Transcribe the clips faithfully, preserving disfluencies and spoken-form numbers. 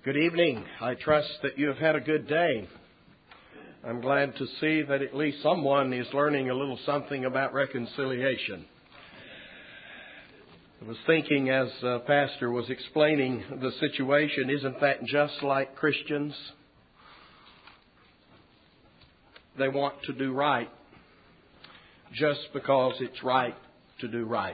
Good evening. I trust that you have had a good day. I'm glad to see that at least someone is learning a little something about reconciliation. I was thinking as uh, Pastor was explaining the situation, isn't that just like Christians? They want to do right just because it's right to do right.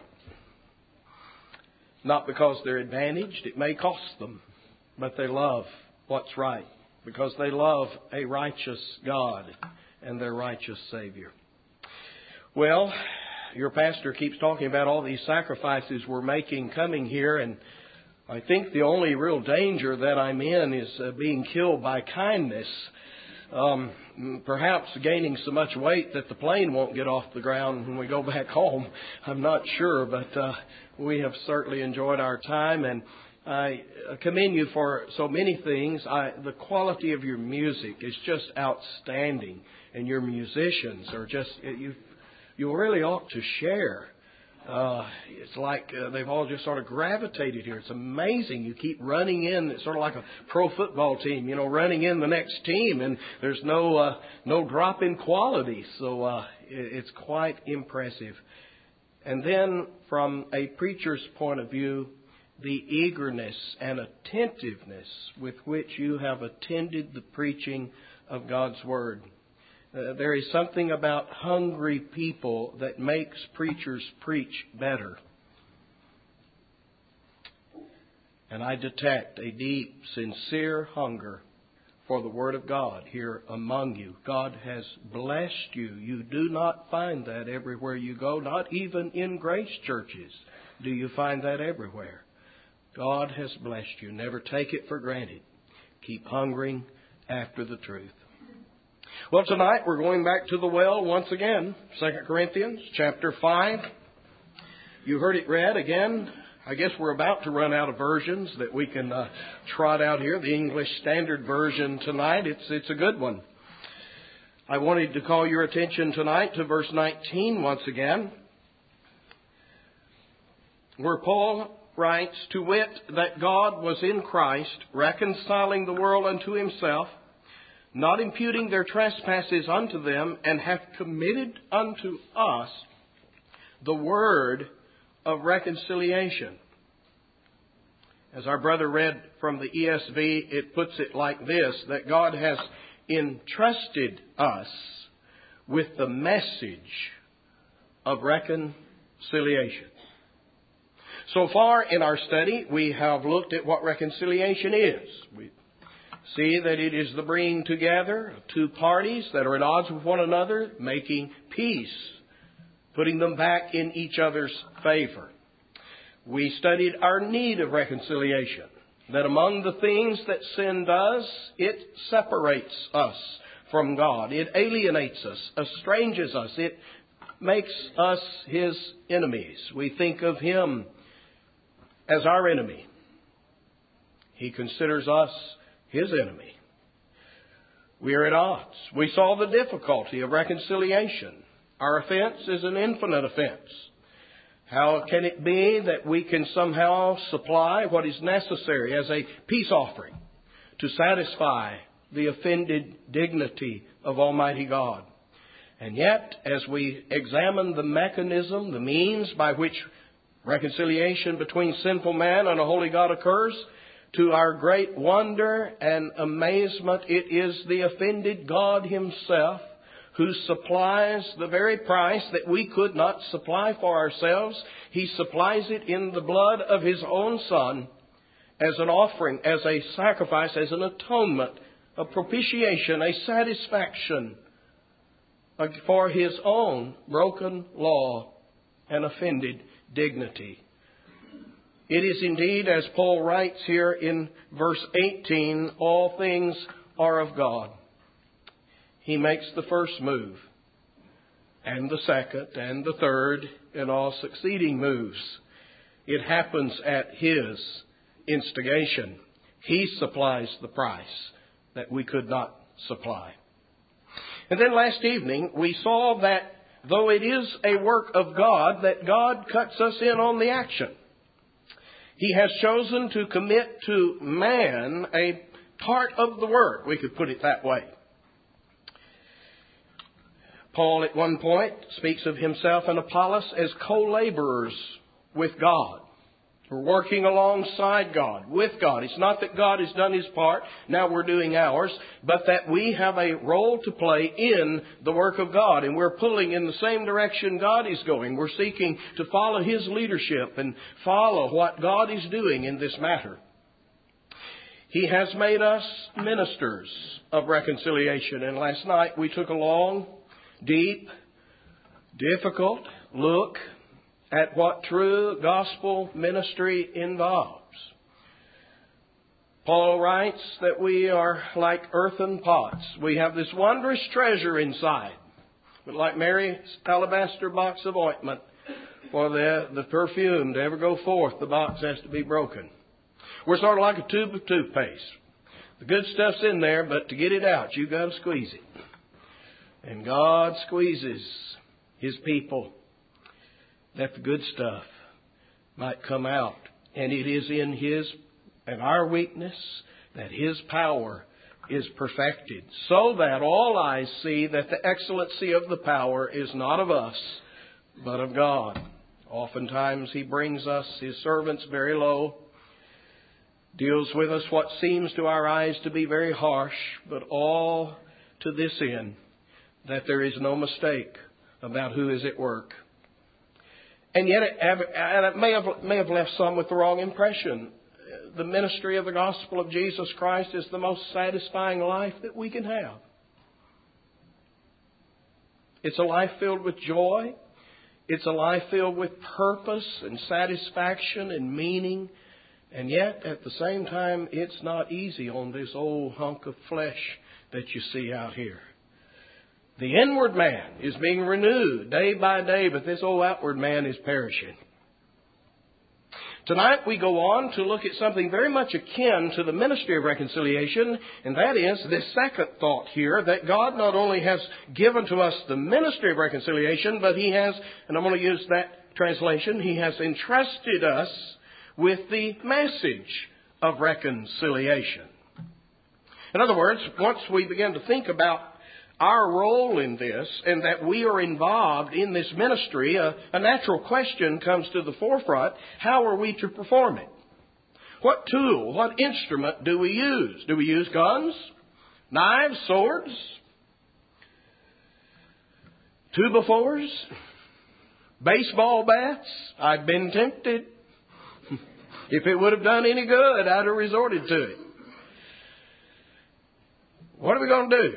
Not because they're advantaged, it may cost them, but they love what's right because they love a righteous God and their righteous Savior. Well, your pastor keeps talking about all these sacrifices we're making coming here, and I think the only real danger that I'm in is uh, being killed by kindness. Um, perhaps gaining so much weight that the plane won't get off the ground when we go back home. I'm not sure, but uh, we have certainly enjoyed our time, and I commend you for so many things. I, the quality of your music is just outstanding, and your musicians are just, you you really ought to share. Uh, it's like uh, they've all just sort of gravitated here. It's amazing. You keep running in. It's sort of like a pro football team, you know, running in the next team, and there's no uh, no drop in quality. So uh, it, it's quite impressive. And then from a preacher's point of view, the eagerness and attentiveness with which you have attended the preaching of God's Word. Uh, there is something about hungry people that makes preachers preach better. And I detect a deep, sincere hunger for the Word of God here among you. God has blessed you. You do not find that everywhere you go, not even in grace churches do you find that everywhere. God has blessed you. Never take it for granted. Keep hungering after the truth. Well, tonight we're going back to the well once again. Second Corinthians chapter five. You heard it read again. I guess we're about to run out of versions that we can uh, trot out here. The English Standard Version tonight, it's, it's a good one. I wanted to call your attention tonight to verse nineteen once again, where Paul writes, "To wit, that God was in Christ, reconciling the world unto himself, not imputing their trespasses unto them, and hath committed unto us the word of reconciliation." As our brother read from the E S V, it puts it like this, that God has entrusted us with the message of reconciliation. So far in our study, we have looked at what reconciliation is. We see that it is the bringing together of two parties that are at odds with one another, making peace, putting them back in each other's favor. We studied our need of reconciliation, that among the things that sin does, it separates us from God. It alienates us, estranges us. It makes us His enemies. We think of Him as our enemy. He considers us His enemy. We are at odds. We saw the difficulty of reconciliation. Our offense is an infinite offense. How can it be that we can somehow supply what is necessary as a peace offering to satisfy the offended dignity of Almighty God? And yet, as we examine the mechanism, the means by which reconciliation between sinful man and a holy God occurs, to our great wonder and amazement, it is the offended God Himself who supplies the very price that we could not supply for ourselves. He supplies it in the blood of His own Son as an offering, as a sacrifice, as an atonement, a propitiation, a satisfaction for His own broken law and offended dignity. It is indeed, as Paul writes here in verse eighteen, all things are of God. He makes the first move, and the second, and the third, and all succeeding moves. It happens at His instigation. He supplies the price that we could not supply. And then last evening, we saw that though it is a work of God, that God cuts us in on the action. He has chosen to commit to man a part of the work. We could put it that way. Paul at one point speaks of himself and Apollos as co-laborers with God. We're working alongside God, with God. It's not that God has done His part, now we're doing ours, but that we have a role to play in the work of God. And we're pulling in the same direction God is going. We're seeking to follow His leadership and follow what God is doing in this matter. He has made us ministers of reconciliation. And last night we took a long, deep, difficult look at what true gospel ministry involves. Paul writes that we are like earthen pots. We have this wondrous treasure inside. But like Mary's alabaster box of ointment, for the, the perfume to ever go forth, the box has to be broken. We're sort of like a tube of toothpaste. The good stuff's in there, but to get it out, you've got to squeeze it. And God squeezes His people that the good stuff might come out. And it is in His and our weakness that His power is perfected, so that all eyes see that the excellency of the power is not of us, but of God. Oftentimes He brings us, His servants, very low, deals with us what seems to our eyes to be very harsh, but all to this end, that there is no mistake about who is at work. And yet it, and it may have, may have left some with the wrong impression. The ministry of the gospel of Jesus Christ is the most satisfying life that we can have. It's a life filled with joy. It's a life filled with purpose and satisfaction and meaning. And yet, at the same time, it's not easy on this old hunk of flesh that you see out here. The inward man is being renewed day by day, but this old outward man is perishing. Tonight we go on to look at something very much akin to the ministry of reconciliation, and that is this second thought here, that God not only has given to us the ministry of reconciliation, but He has, and I'm going to use that translation, He has entrusted us with the message of reconciliation. In other words, once we begin to think about our role in this and that we are involved in this ministry, a, a natural question comes to the forefront. How are we to perform it? What tool, what instrument do we use? Do we use guns, knives, swords, two-by-fours, baseball bats? I've been tempted. If it would have done any good, I'd have resorted to it. What are we going to do?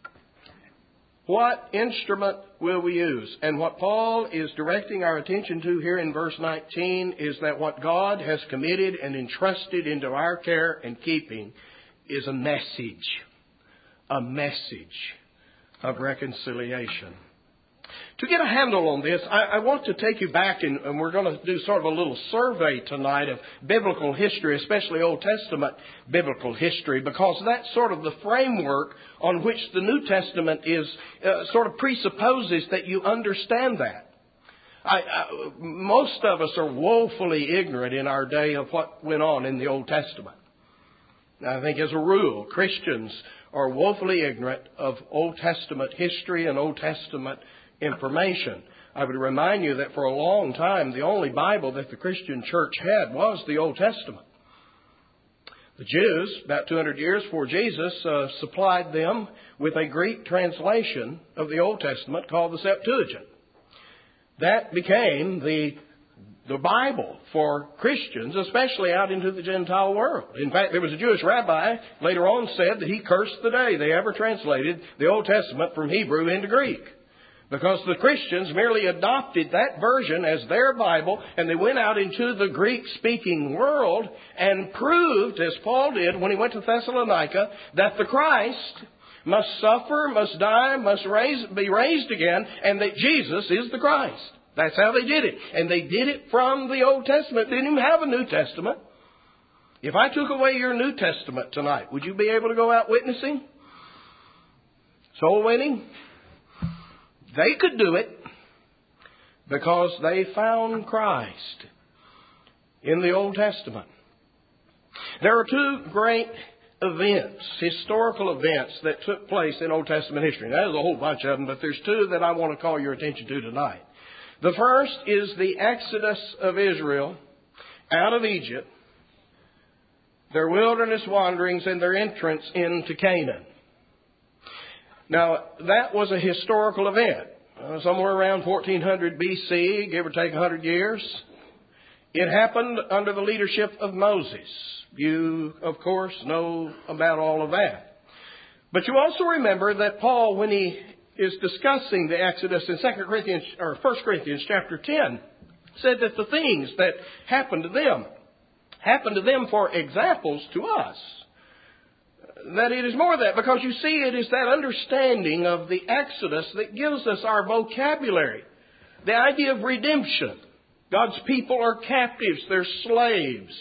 What instrument will we use? And what Paul is directing our attention to here in verse nineteen is that what God has committed and entrusted into our care and keeping is a message. A message of reconciliation. To get a handle on this, I, I want to take you back, and, and we're going to do sort of a little survey tonight of biblical history, especially Old Testament biblical history, because that's sort of the framework on which the New Testament is, uh, sort of presupposes that you understand that. I, I, most of us are woefully ignorant in our day of what went on in the Old Testament. I think as a rule, Christians are woefully ignorant of Old Testament history and Old Testament information. I would remind you that for a long time, the only Bible that the Christian church had was the Old Testament. The Jews, about two hundred years before Jesus, uh, supplied them with a Greek translation of the Old Testament called the Septuagint. That became the the Bible for Christians, especially out into the Gentile world. In fact, there was a Jewish rabbi later on said that he cursed the day they ever translated the Old Testament from Hebrew into Greek. Because the Christians merely adopted that version as their Bible, and they went out into the Greek-speaking world and proved, as Paul did when he went to Thessalonica, that the Christ must suffer, must die, must raise, be raised again, and that Jesus is the Christ. That's how they did it. And they did it from the Old Testament. They didn't even have a New Testament. If I took away your New Testament tonight, would you be able to go out witnessing? Soul winning? They could do it because they found Christ. in the Old Testament. There are two great events, historical events that took place in Old Testament history. There's a whole bunch of them, but there's two that I want to call your attention to tonight. The first is the Exodus of Israel out of Egypt, their wilderness wanderings, and their entrance into Canaan. Now, that was a historical event, uh, somewhere around fourteen hundred B C, give or take one hundred years. It happened under the leadership of Moses. You, of course, know about all of that. But you also remember that Paul, when he is discussing the Exodus in Second Corinthians or First Corinthians chapter ten, said that the things that happened to them happened to them for examples to us. That it is more of that, because you see, it is that understanding of the Exodus that gives us our vocabulary. The idea of redemption. God's people are captives, they're slaves.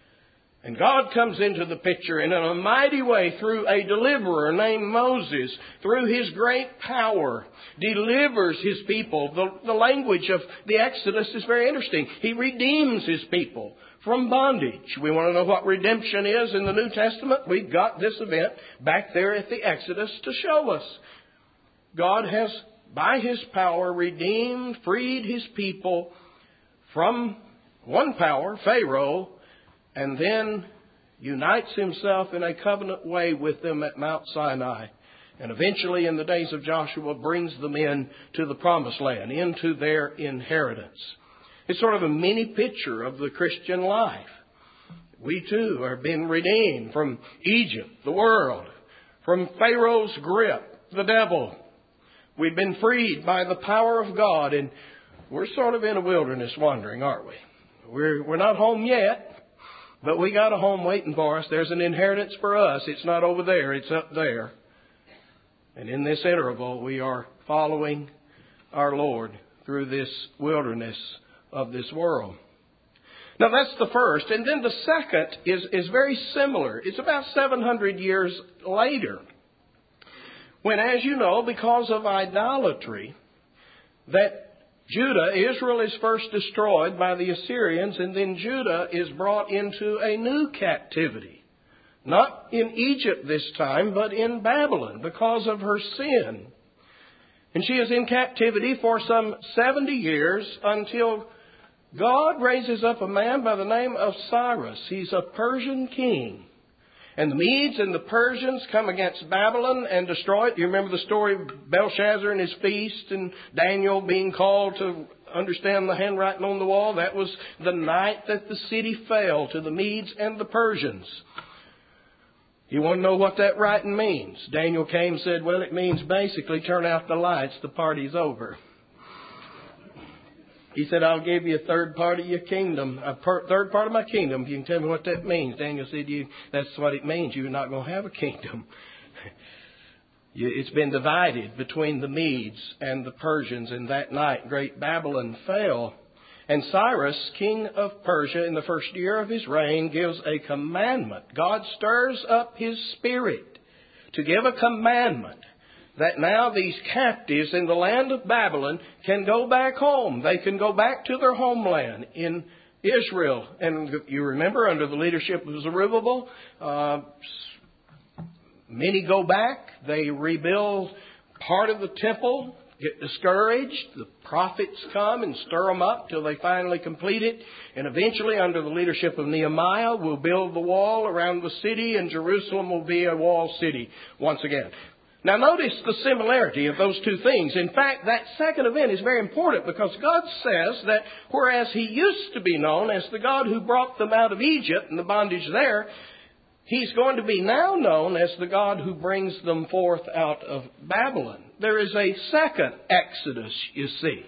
And God comes into the picture in a mighty way through a deliverer named Moses, through His great power, delivers His people. The, the language of the Exodus is very interesting. He redeems His people from bondage. We want to know what redemption is in the New Testament? We've got this event back there at the Exodus to show us. God has, by His power, redeemed, freed His people from one power, Pharaoh, and then unites Himself in a covenant way with them at Mount Sinai. And eventually, in the days of Joshua, brings them in to the Promised Land, into their inheritance. It's sort of a mini picture of the Christian life. We too are being redeemed from Egypt, the world, from Pharaoh's grip, the devil. We've been freed by the power of God, and we're sort of in a wilderness wandering, aren't we? We're, we're not home yet. But we got a home waiting for us. There's an inheritance for us. It's not over there. It's up there. And in this interval, we are following our Lord through this wilderness of this world. Now, that's the first. And then the second is, is very similar. It's about seven hundred years later, when, as you know, because of idolatry, that Judah, Israel is first destroyed by the Assyrians, and then Judah is brought into a new captivity. Not in Egypt this time, but in Babylon because of her sin. And she is in captivity for some seventy years until God raises up a man by the name of Cyrus. He's a Persian king. And the Medes and the Persians come against Babylon and destroy it. You remember the story of Belshazzar and his feast and Daniel being called to understand the handwriting on the wall? That was the night that the city fell to the Medes and the Persians. You want to know what that writing means? Daniel came and said, well, it means basically turn out the lights, the party's over. He said, I'll give you a third part of your kingdom, a per- third part of my kingdom. If you can tell me what that means. Daniel said, "You that's what it means. You're not going to have a kingdom." It's been divided between the Medes and the Persians. And that night, great Babylon fell. And Cyrus, king of Persia, in the first year of his reign, gives a commandment. God stirs up His spirit to give a commandment that now these captives in the land of Babylon can go back home. They can go back to their homeland in Israel. And you remember, under the leadership of Zerubbabel, uh, many go back. They rebuild part of the temple, get discouraged. The prophets come and stir them up till they finally complete it. And eventually, under the leadership of Nehemiah, we'll build the wall around the city, and Jerusalem will be a walled city once again. Now notice the similarity of those two things. In fact, that second event is very important because God says that whereas He used to be known as the God who brought them out of Egypt and the bondage there, He's going to be now known as the God who brings them forth out of Babylon. There is a second Exodus, you see.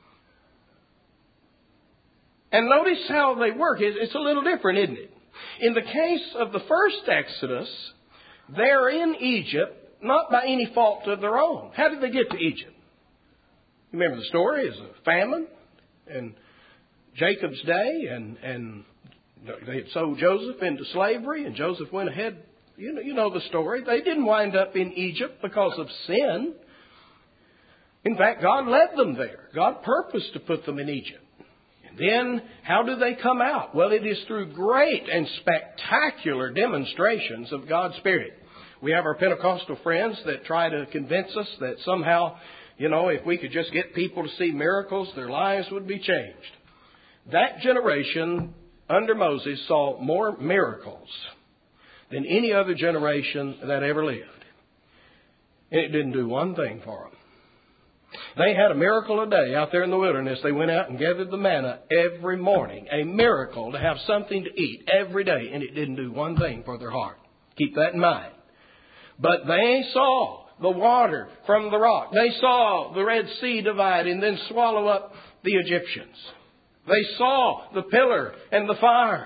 And notice how they work. It's a little different, isn't it? In the case of the first Exodus, they're in Egypt, not by any fault of their own. How did they get to Egypt? You remember the story? It's a famine in Jacob's day, and, and they had sold Joseph into slavery, and Joseph went ahead. You know, you know the story. They didn't wind up in Egypt because of sin. In fact, God led them there. God purposed to put them in Egypt. Then, how do they come out? Well, it is through great and spectacular demonstrations of God's Spirit. We have our Pentecostal friends that try to convince us that somehow, you know, if we could just get people to see miracles, their lives would be changed. That generation under Moses saw more miracles than any other generation that ever lived. And it didn't do one thing for them. They had a miracle a day out there in the wilderness. They went out and gathered the manna every morning. A miracle to have something to eat every day. And it didn't do one thing for their heart. Keep that in mind. But they saw the water from the rock. They saw the Red Sea divide and then swallow up the Egyptians. They saw the pillar and the fire.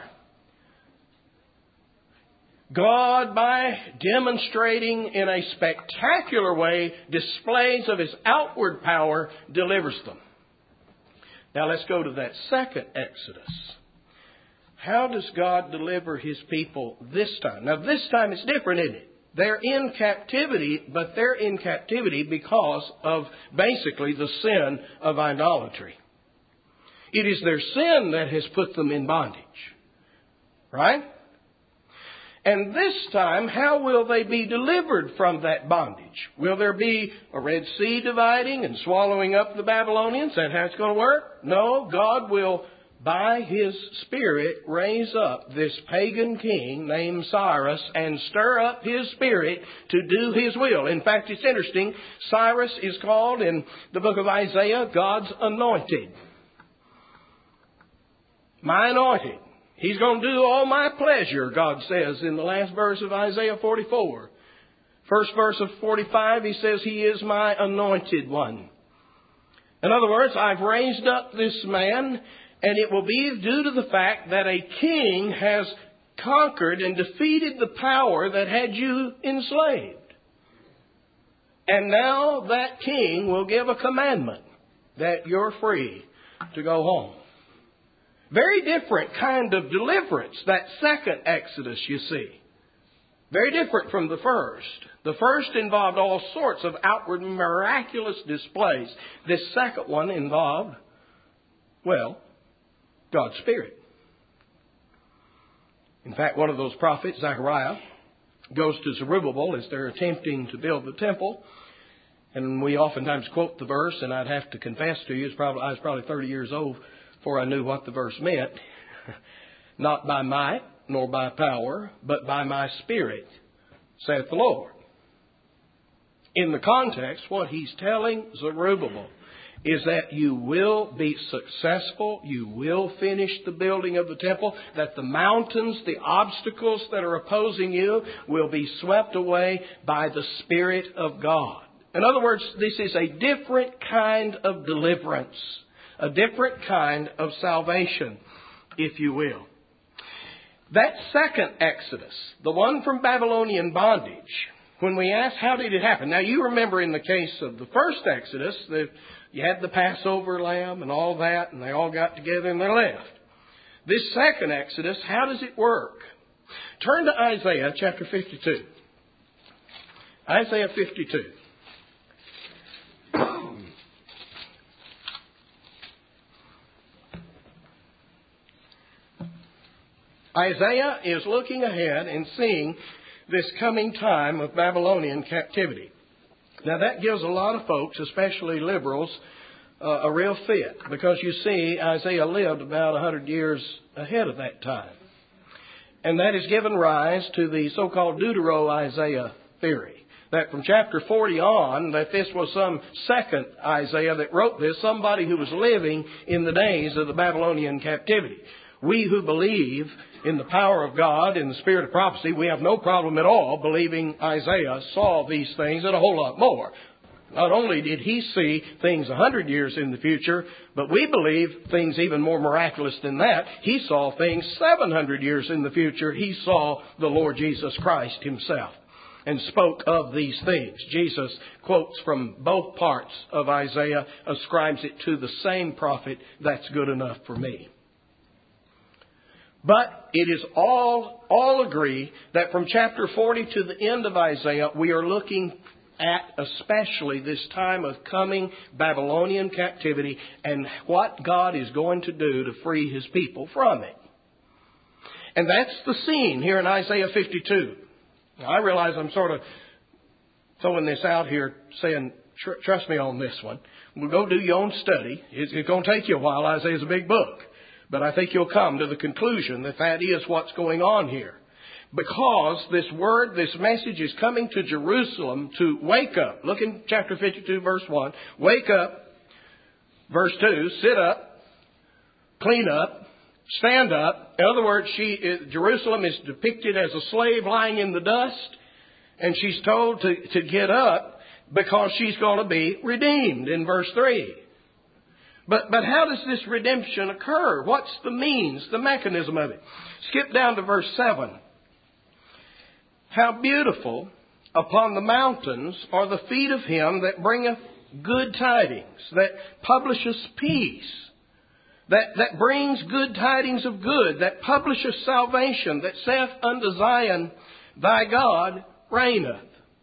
God, by demonstrating in a spectacular way displays of His outward power, delivers them. Now let's go to that second Exodus. How does God deliver His people this time? Now this time it's different, isn't it? They're in captivity, but they're in captivity because of basically the sin of idolatry. It is their sin that has put them in bondage. Right? And this time, how will they be delivered from that bondage? Will there be a Red Sea dividing and swallowing up the Babylonians? Is that how it's going to work? No, God will, by His Spirit, raise up this pagan king named Cyrus and stir up his spirit to do His will. In fact, it's interesting. Cyrus is called in the book of Isaiah, God's anointed. My anointed. He's going to do all my pleasure, God says in the last verse of Isaiah forty-four. First verse of forty-five, He says, He is my anointed one. In other words, I've raised up this man, and it will be due to the fact that a king has conquered and defeated the power that had you enslaved. And now that king will give a commandment that you're free to go home. Very different kind of deliverance, that second Exodus, you see. Very different from the first. The first involved all sorts of outward miraculous displays. This second one involved, well, God's Spirit. In fact, one of those prophets, Zechariah, goes to Zerubbabel as they're attempting to build the temple. And we oftentimes quote the verse, and I'd have to confess to you, it's probably, I was probably thirty years old before I knew what the verse meant. Not by might, nor by power, but by my Spirit, saith the Lord. In the context, what He's telling Zerubbabel is that you will be successful, you will finish the building of the temple, that the mountains, the obstacles that are opposing you will be swept away by the Spirit of God. In other words, this is a different kind of deliverance. A different kind of salvation, if you will. That second Exodus, the one from Babylonian bondage, when we ask how did it happen? Now you remember in the case of the first Exodus, that you had the Passover lamb and all that, and they all got together and they left. This second Exodus, how does it work? Turn to Isaiah chapter fifty-two. Isaiah fifty-two. Isaiah is looking ahead and seeing this coming time of Babylonian captivity. Now that gives a lot of folks, especially liberals, uh, a real fit. Because you see, Isaiah lived about one hundred years ahead of that time. And that has given rise to the so-called Deutero-Isaiah theory. That from chapter forty on, that this was some second Isaiah that wrote this, somebody who was living in the days of the Babylonian captivity. We who believe in the power of God, in the spirit of prophecy, we have no problem at all believing Isaiah saw these things and a whole lot more. Not only did he see things a hundred years in the future, but we believe things even more miraculous than that. He saw things seven hundred years in the future. He saw the Lord Jesus Christ Himself and spoke of these things. Jesus quotes from both parts of Isaiah, ascribes it to the same prophet. That's good enough for me. But it is all, all agree that from chapter forty to the end of Isaiah, we are looking at especially this time of coming Babylonian captivity and what God is going to do to free His people from it. And that's the scene here in Isaiah fifty-two. Now, I realize I'm sort of throwing this out here saying, tr- trust me on this one. We'll go do your own study. It's, it's going to take you a while. Isaiah's a big book. But I think you'll come to the conclusion that that is what's going on here. Because this word, this message is coming to Jerusalem to wake up. Look in chapter fifty-two, verse one. Wake up. Verse two, sit up, clean up, stand up. In other words, she, Jerusalem is depicted as a slave lying in the dust. And she's told to, to get up because she's going to be redeemed in verse three. But, but how does this redemption occur? What's the means, the mechanism of it? Skip down to verse seven. How beautiful upon the mountains are the feet of him that bringeth good tidings, that publisheth peace, that, that brings good tidings of good, that publisheth salvation, that saith unto Zion, thy God reigneth.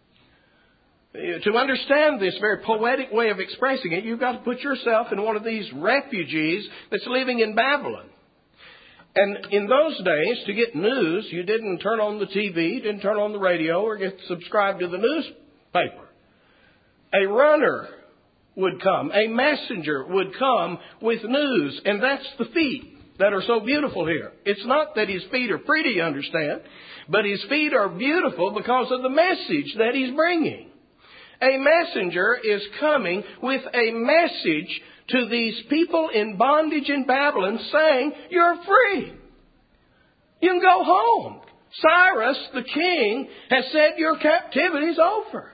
To understand this very poetic way of expressing it, you've got to put yourself in one of these refugees that's living in Babylon. And in those days, to get news, you didn't turn on the T V, didn't turn on the radio, or get subscribed to the newspaper. A runner would come, a messenger would come with news, and that's the feet that are so beautiful here. It's not that his feet are pretty, you understand, but his feet are beautiful because of the message that he's bringing. A messenger is coming with a message to these people in bondage in Babylon saying, you're free. You can go home. Cyrus, the king, has said your captivity's over.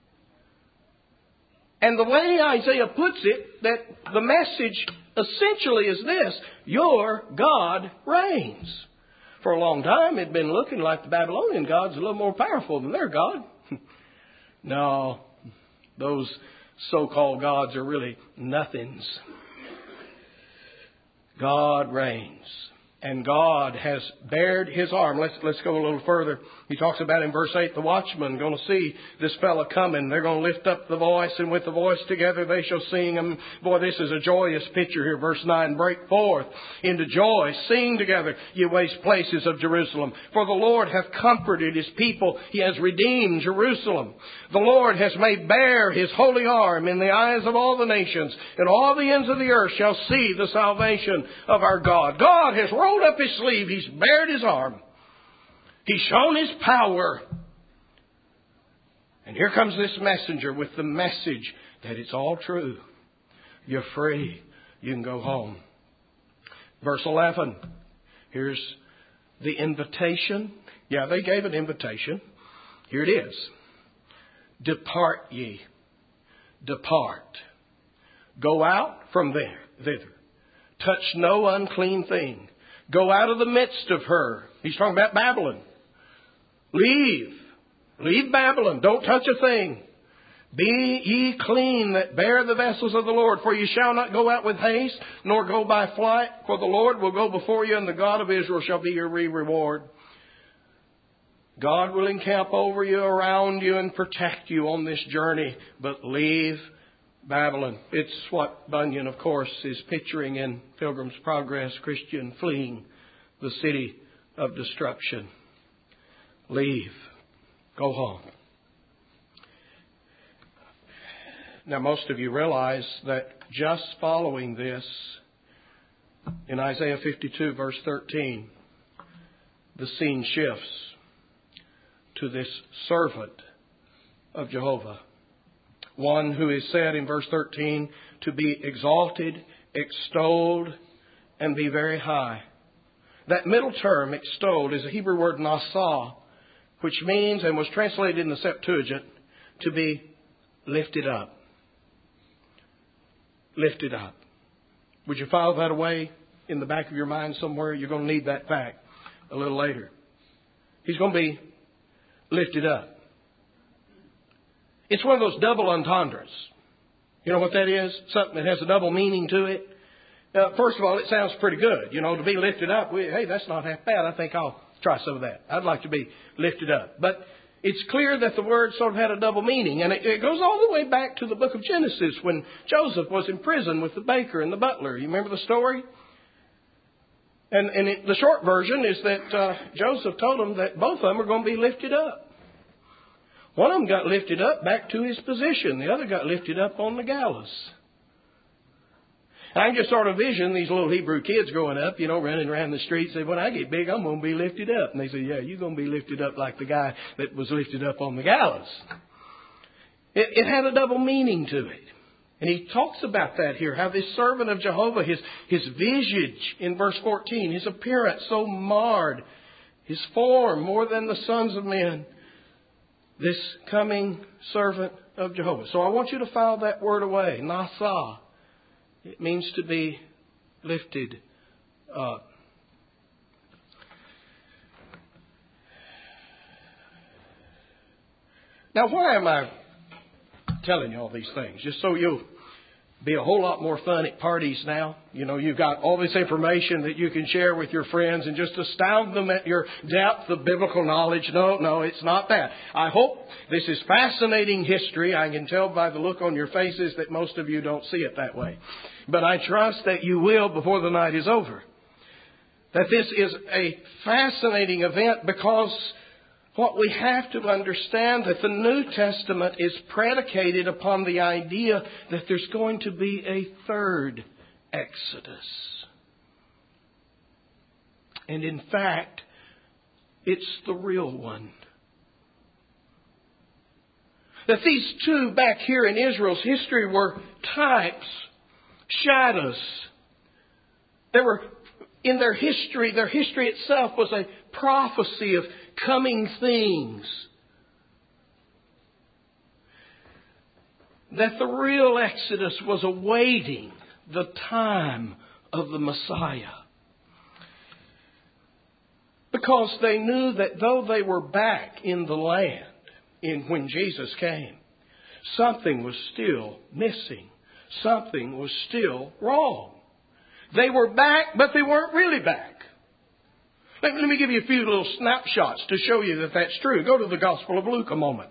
And the way Isaiah puts it, that the message essentially is this: your God reigns. For a long time, it had been looking like the Babylonian God's a little more powerful than their God. No, those so-called gods are really nothings. God reigns. And God has bared His arm. Let's, let's go a little further. He talks about in verse eight, the watchmen going to see this fellow coming. They're going to lift up the voice, and with the voice together they shall sing. And boy, this is a joyous picture here. Verse nine, break forth into joy. Sing together, ye waste places of Jerusalem. For the Lord hath comforted His people. He has redeemed Jerusalem. The Lord has made bare His holy arm in the eyes of all the nations. And all the ends of the earth shall see the salvation of our God. God has rolled up His sleeve. He's bared His arm. He's shown His power. And here comes this messenger with the message that it's all true. You're free. You can go home. Verse eleven. Here's the invitation. Yeah, they gave an invitation. Here it is. Depart ye. Depart. Go out from there, thither. Touch no unclean thing. Go out of the midst of her. He's talking about Babylon. Leave. Leave Babylon. Don't touch a thing. Be ye clean that bear the vessels of the Lord. For ye shall not go out with haste, nor go by flight. For the Lord will go before you, and the God of Israel shall be your reward. God will encamp over you, around you, and protect you on this journey. But leave Babylon. It's what Bunyan, of course, is picturing in Pilgrim's Progress, Christian fleeing the city of destruction. Leave. Go home. Now, most of you realize that just following this, in Isaiah fifty-two, verse thirteen, the scene shifts to this servant of Jehovah. One who is said in verse thirteen to be exalted, extolled, and be very high. That middle term, extolled, is a Hebrew word nasa, which means, and was translated in the Septuagint, to be lifted up. Lifted up. Would you file that away in the back of your mind somewhere? You're going to need that fact a little later. He's going to be lifted up. It's one of those double entendres. You know what that is? Something that has a double meaning to it. Uh, first of all, it sounds pretty good. You know, to be lifted up. We, hey, that's not half bad. I think I'll try some of that. I'd like to be lifted up. But it's clear that the word sort of had a double meaning. And it, it goes all the way back to the book of Genesis when Joseph was in prison with the baker and the butler. You remember the story? And, and it, the short version is that uh, Joseph told them that both of them are going to be lifted up. One of them got lifted up back to his position. The other got lifted up on the gallows. I can just sort of vision these little Hebrew kids growing up, you know, running around the streets, saying, when I get big, I'm going to be lifted up. And they say, yeah, you're going to be lifted up like the guy that was lifted up on the gallows. It, it had a double meaning to it. And he talks about that here, how this servant of Jehovah, his, his visage in verse fourteen, his appearance so marred, his form more than the sons of men, this coming servant of Jehovah. So I want you to file that word away, nasa. It means to be lifted up. Now, why am I telling you all these things? Just so you'll be a whole lot more fun at parties now. You know, you've got all this information that you can share with your friends and just astound them at your depth of biblical knowledge. No, no, it's not that. I hope this is fascinating history. I can tell by the look on your faces that most of you don't see it that way. But I trust that you will before the night is over. That this is a fascinating event because what we have to understand that the New Testament is predicated upon the idea that there's going to be a third Exodus. And in fact, it's the real one. That these two back here in Israel's history were types, shadows. They were, in their history, their history itself was a prophecy of coming things. That the real Exodus was awaiting the time of the Messiah. Because they knew that though they were back in the land in when Jesus came, something was still missing. Something was still wrong. They were back, but they weren't really back. Let me give you a few little snapshots to show you that that's true. Go to the Gospel of Luke a moment.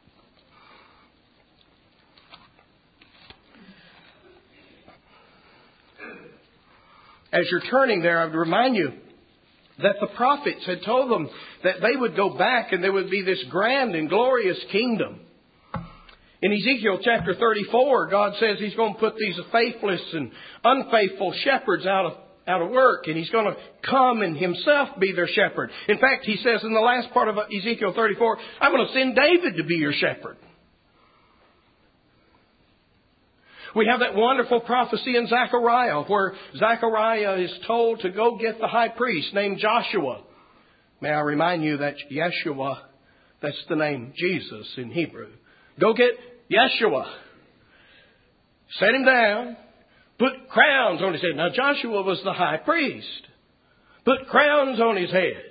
As you're turning there, I would remind you that the prophets had told them that they would go back and there would be this grand and glorious kingdom. In Ezekiel chapter thirty-four, God says He's going to put these faithless and unfaithful shepherds out of out of work, and He's going to come and Himself be their shepherd. In fact, He says in the last part of Ezekiel thirty-four, I'm going to send David to be your shepherd. We have that wonderful prophecy in Zechariah, where Zechariah is told to go get the high priest named Joshua. May I remind you that Yeshua, that's the name Jesus in Hebrew. Go get Yeshua. Set him down. Put crowns on his head. Now Joshua was the high priest. Put crowns on his head.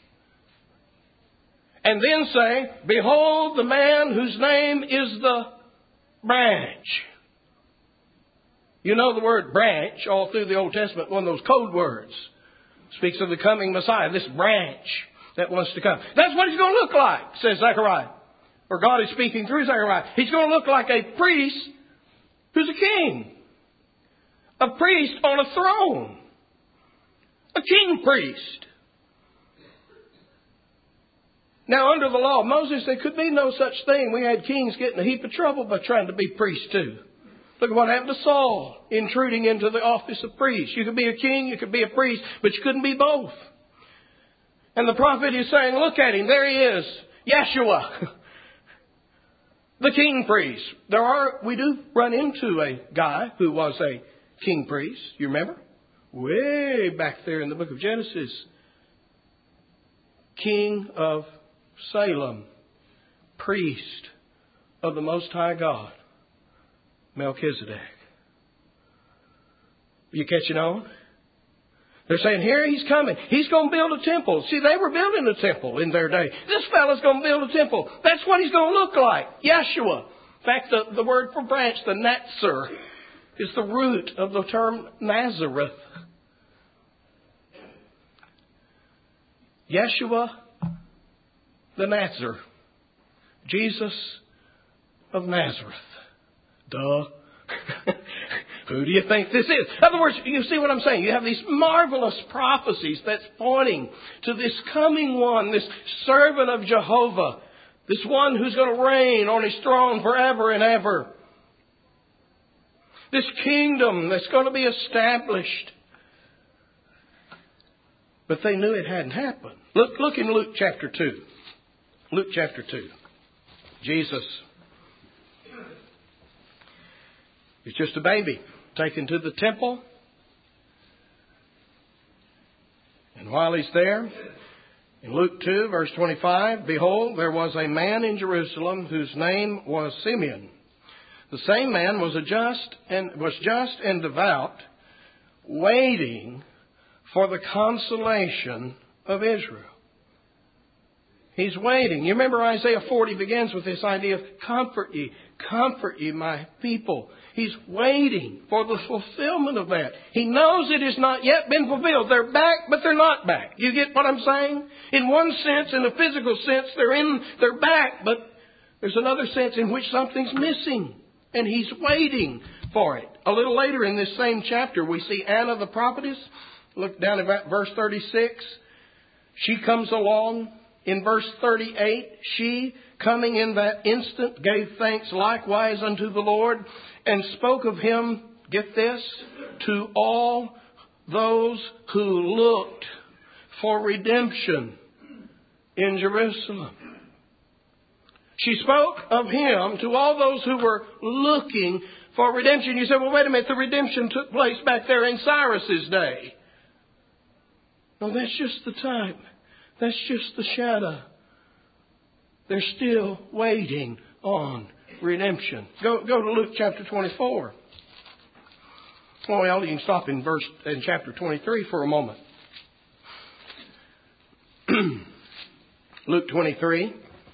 And then say, behold the man whose name is the branch. You know the word branch all through the Old Testament, one of those code words. Speaks of the coming Messiah, this branch that wants to come. That's what he's going to look like, says Zechariah. Or God is speaking through Zechariah. He's going to look like a priest who's a king. A priest on a throne. A king priest. Now, under the law of Moses, there could be no such thing. We had kings getting a heap of trouble by trying to be priests too. Look at what happened to Saul, intruding into the office of priest. You could be a king, you could be a priest, but you couldn't be both. And the prophet is saying, look at him, there he is, Yeshua. The king priest. There are, we do run into a guy who was a king priest. You remember? Way back there in the book of Genesis. King of Salem. Priest of the Most High God. Melchizedek. You catching on? They're saying, here he's coming. He's going to build a temple. See, they were building a temple in their day. This fellow's going to build a temple. That's what he's going to look like. Yeshua. In fact, the, the word for branch, the Netzer, is the root of the term Nazareth. Yeshua, the Netzer. Jesus of Nazareth. Duh. Who do you think this is? In other words, you see what I'm saying? You have these marvelous prophecies that's pointing to this coming one, this servant of Jehovah, this one who's going to reign on his throne forever and ever. This kingdom that's going to be established. But they knew it hadn't happened. Look, look in Luke chapter two. Luke chapter two. Jesus is just a baby taken to the temple. And while he's there, in Luke two, verse twenty-five, behold, there was a man in Jerusalem whose name was Simeon. The same man was a just and was just and devout, waiting for the consolation of Israel. He's waiting. You remember Isaiah forty begins with this idea of comfort ye, comfort ye, my people. He's waiting for the fulfillment of that. He knows it has not yet been fulfilled. They're back, but they're not back. You get what I'm saying? In one sense, in a physical sense, they're in, they're back, but there's another sense in which something's missing. And he's waiting for it. A little later in this same chapter, we see Anna the prophetess. Look down at verse thirty-six. She comes along. In verse thirty-eight, she, coming in that instant, gave thanks likewise unto the Lord, and spoke of him, get this, to all those who looked for redemption in Jerusalem. She spoke of him to all those who were looking for redemption. You say, well, wait a minute, the redemption took place back there in Cyrus's day. No, that's just the time. That's just the shadow. They're still waiting on redemption. Go, go to Luke chapter twenty-four. Well, you can stop in verse in chapter twenty-three for a moment. Luke twenty-three,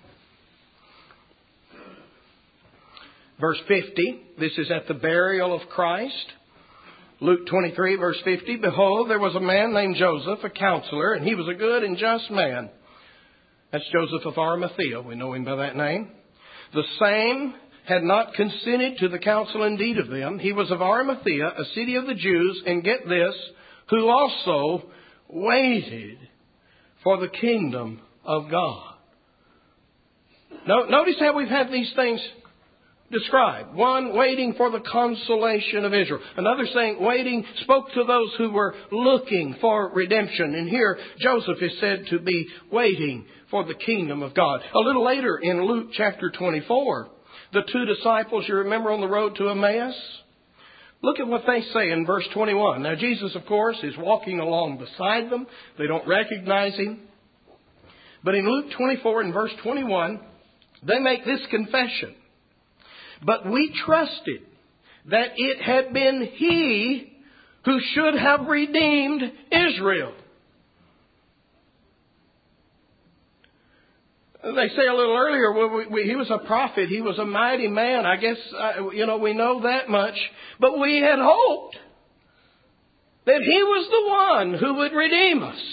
verse fifty. This is at the burial of Christ. Luke twenty-three, verse fifty. Behold, there was a man named Joseph, a counselor, and he was a good and just man. That's Joseph of Arimathea. We know him by that name. The same had not consented to the counsel and deed of them. He was of Arimathea, a city of the Jews, and get this, who also waited for the kingdom of God. Notice how we've had these things described. One, waiting for the consolation of Israel. Another saying, waiting, spoke to those who were looking for redemption. And here, Joseph is said to be waiting for the kingdom of God. A little later in Luke chapter twenty-four, the two disciples, you remember, on the road to Emmaus? Look at what they say in verse twenty-one. Now, Jesus, of course, is walking along beside them. They don't recognize him. But in Luke twenty-four and verse twenty-one, they make this confession. But we trusted that it had been He who should have redeemed Israel. They say a little earlier, well, we, we, he was a prophet. He was a mighty man. I guess, uh, you know, we know that much. But we had hoped that He was the one who would redeem us.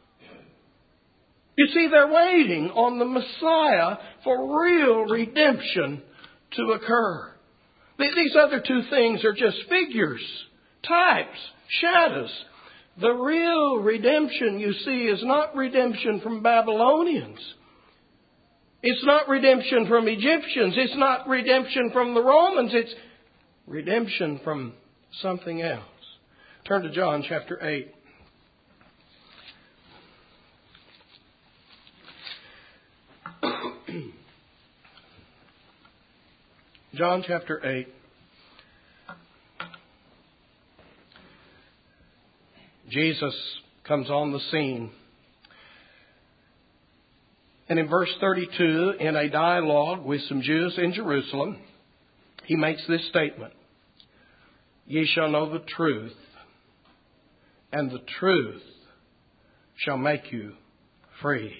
You see, they're waiting on the Messiah for real redemption to occur. These other two things are just figures, types, shadows. The real redemption, you see, is not redemption from Babylonians. It's not redemption from Egyptians. It's not redemption from the Romans. It's redemption from something else. Turn to John chapter eight. John chapter eight. Jesus comes on the scene. And in verse thirty-two, in a dialogue with some Jews in Jerusalem, He makes this statement. Ye shall know the truth, and the truth shall make you free.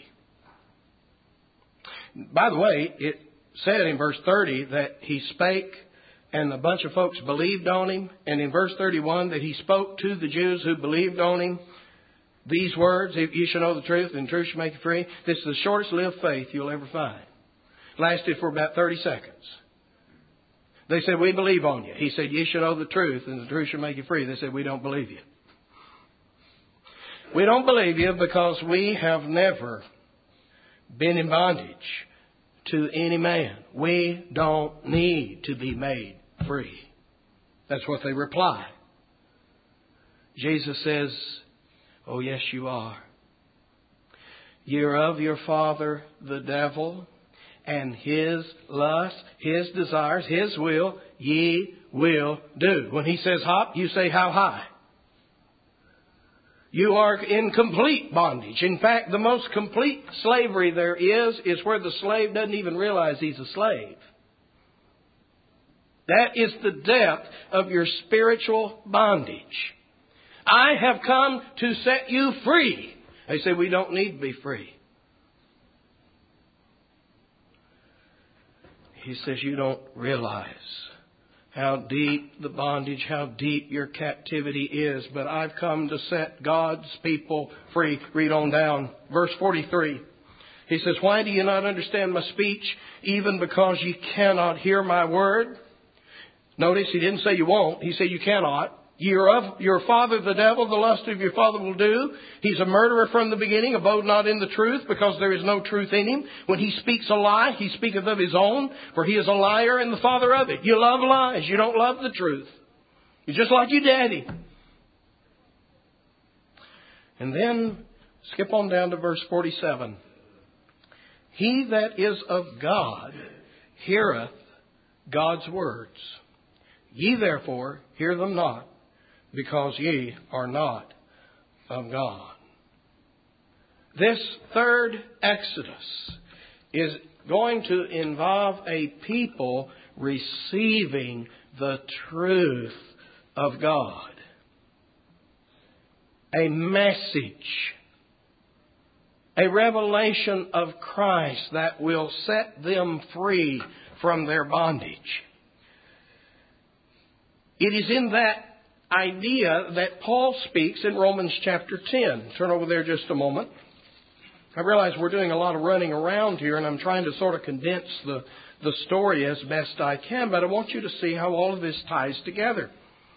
By the way, it said in verse thirty that He spake and a bunch of folks believed on Him. And in verse thirty-one that He spoke to the Jews who believed on Him these words, if you shall know the truth and the truth shall make you free. This is the shortest lived faith you'll ever find. Lasted for about thirty seconds. They said, we believe on you. He said, ye shall know the truth, and the truth shall make you free. They said, we don't believe you. We don't believe you because we have never been in bondage to any man. We don't need to be made free. That's what they reply. Jesus says, oh yes, you are. You're of your father, the devil, and his lust, his desires, his will, ye will do. When he says hop, you say how high? You are in complete bondage. In fact, the most complete slavery there is, is where the slave doesn't even realize he's a slave. That is the depth of your spiritual bondage. I have come to set you free. They say we don't need to be free. He says you don't realize how deep the bondage, how deep your captivity is. But I've come to set God's people free. Read on down. Verse forty-three. He says, why do you not understand my speech, even because you cannot hear my word? Notice he didn't say you won't. He said you cannot. You're of your father the devil, the lust of your father will do. He's a murderer from the beginning, abode not in the truth, because there is no truth in him. When he speaks a lie, he speaketh of his own, for he is a liar and the father of it. You love lies, you don't love the truth. You're just like your daddy. And then, skip on down to verse forty-seven. He that is of God heareth God's words. Ye therefore hear them not, because ye are not of God. This third Exodus is going to involve a people receiving the truth of God. A message. A revelation of Christ that will set them free from their bondage. It is in that idea that Paul speaks in Romans chapter ten. Turn over there just a moment. I realize we're doing a lot of running around here, and I'm trying to sort of condense the, the story as best I can, but I want you to see how all of this ties together.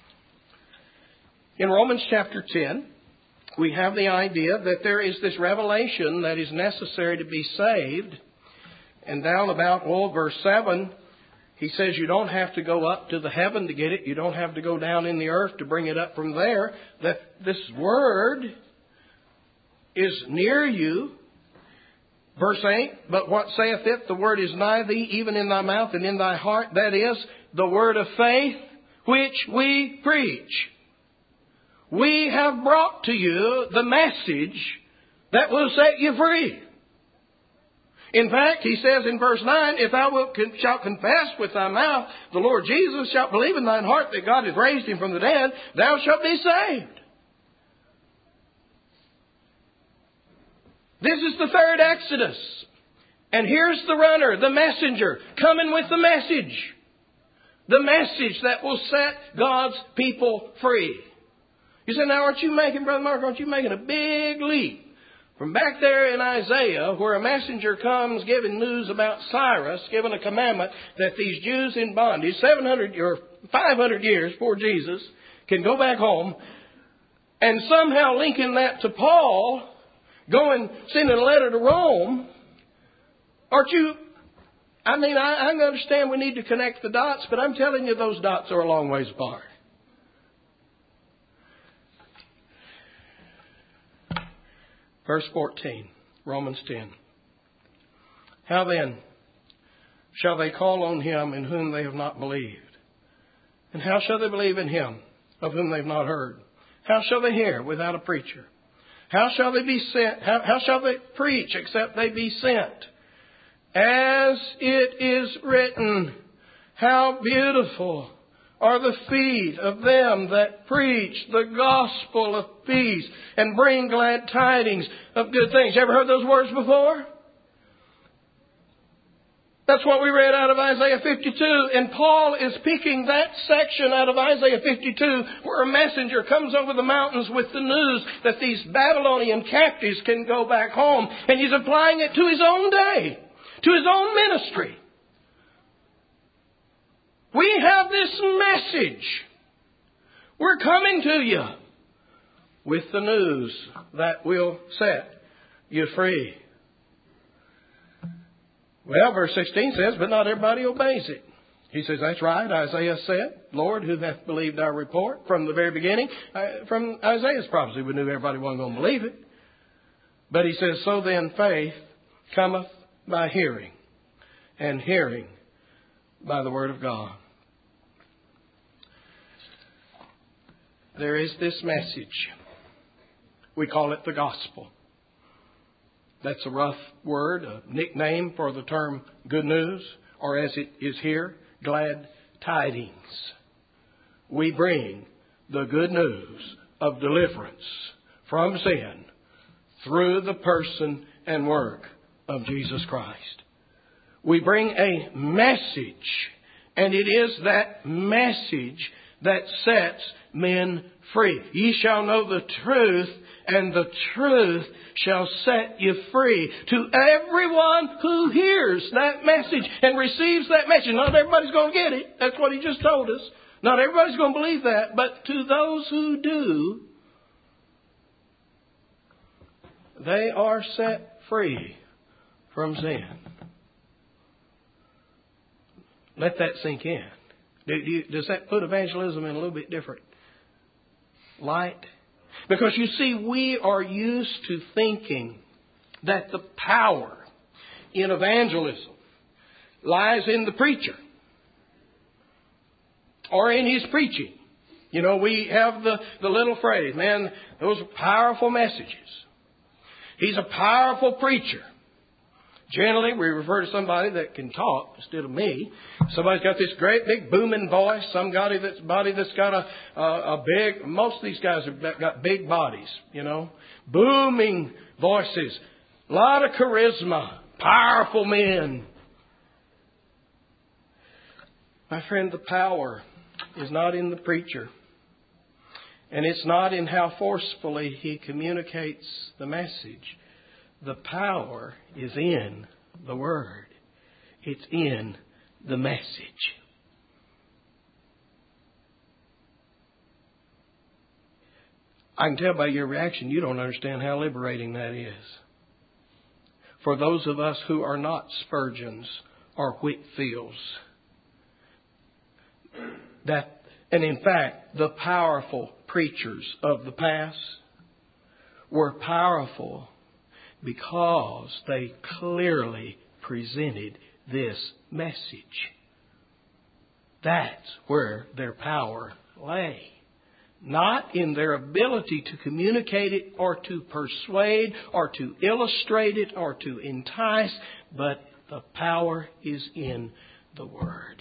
In Romans chapter ten, we have the idea that there is this revelation that is necessary to be saved. And down about, oh, verse seven, he says you don't have to go up to the heaven to get it. You don't have to go down in the earth to bring it up from there. That this word is near you. Verse eight, but what saith it? The word is nigh thee, even in thy mouth and in thy heart. That is the word of faith which we preach. We have brought to you the message that will set you free. In fact, he says in verse nine, if thou wilt con- shalt confess with thy mouth the Lord Jesus, shalt believe in thine heart that God hath raised him from the dead, thou shalt be saved. This is the third Exodus. And here's the runner, the messenger, coming with the message. The message that will set God's people free. You say, now aren't you making, Brother Mark, aren't you making a big leap? From back there in Isaiah, where a messenger comes giving news about Cyrus, giving a commandment that these Jews in bondage, seven hundred or five hundred years before Jesus, can go back home, and somehow linking that to Paul, going, sending a letter to Rome. Aren't you, I mean, I, I understand we need to connect the dots, but I'm telling you those dots are a long ways apart. Verse fourteen, Romans ten. How then shall they call on him in whom they have not believed? And how shall they believe in him of whom they have not heard? How shall they hear without a preacher? How shall they be sent? How, how shall they preach except they be sent? As it is written, how beautiful are the feet of them that preach the gospel of peace and bring glad tidings of good things. You ever heard those words before? That's what we read out of Isaiah fifty-two. And Paul is picking that section out of Isaiah fifty-two where a messenger comes over the mountains with the news that these Babylonian captives can go back home. And he's applying it to his own day. to His own ministry. We have this message. We're coming to you with the news that will set you free. Well, verse sixteen says, but not everybody obeys it. He says, that's right, Isaiah said, Lord, who hath believed our report? From the very beginning, uh, from Isaiah's prophecy, we knew everybody wasn't going to believe it. But he says, so then faith cometh by hearing, and hearing by the word of God. There is this message. We call it the gospel. That's a rough word, a nickname for the term good news, or as it is here, glad tidings. We bring the good news of deliverance from sin through the person and work of Jesus Christ. We bring a message, and it is that message that sets men free. Ye shall know the truth, and the truth shall set you free. To everyone who hears that message and receives that message. Not everybody's going to get it. That's what he just told us. Not everybody's going to believe that. But to those who do, they are set free from sin. Let that sink in. Do you, does that put evangelism in a little bit different light? Because you see, we are used to thinking that the power in evangelism lies in the preacher or in his preaching. You know, we have the, the little phrase, man, those are powerful messages. He's a powerful preacher. Generally, we refer to somebody that can talk instead of me. Somebody's got this great big booming voice. Somebody that's body that's got a, a a big. Most of these guys have got big bodies, you know, booming voices, a lot of charisma, powerful men. My friend, the power is not in the preacher, and it's not in how forcefully he communicates the message. The power is in the Word. It's in the message. I can tell by your reaction you don't understand how liberating that is. For those of us who are not Spurgeons or Whitfields, that, and in fact, the powerful preachers of the past were powerful because they clearly presented this message. That's where their power lay. Not in their ability to communicate it or to persuade or to illustrate it or to entice, but the power is in the Word.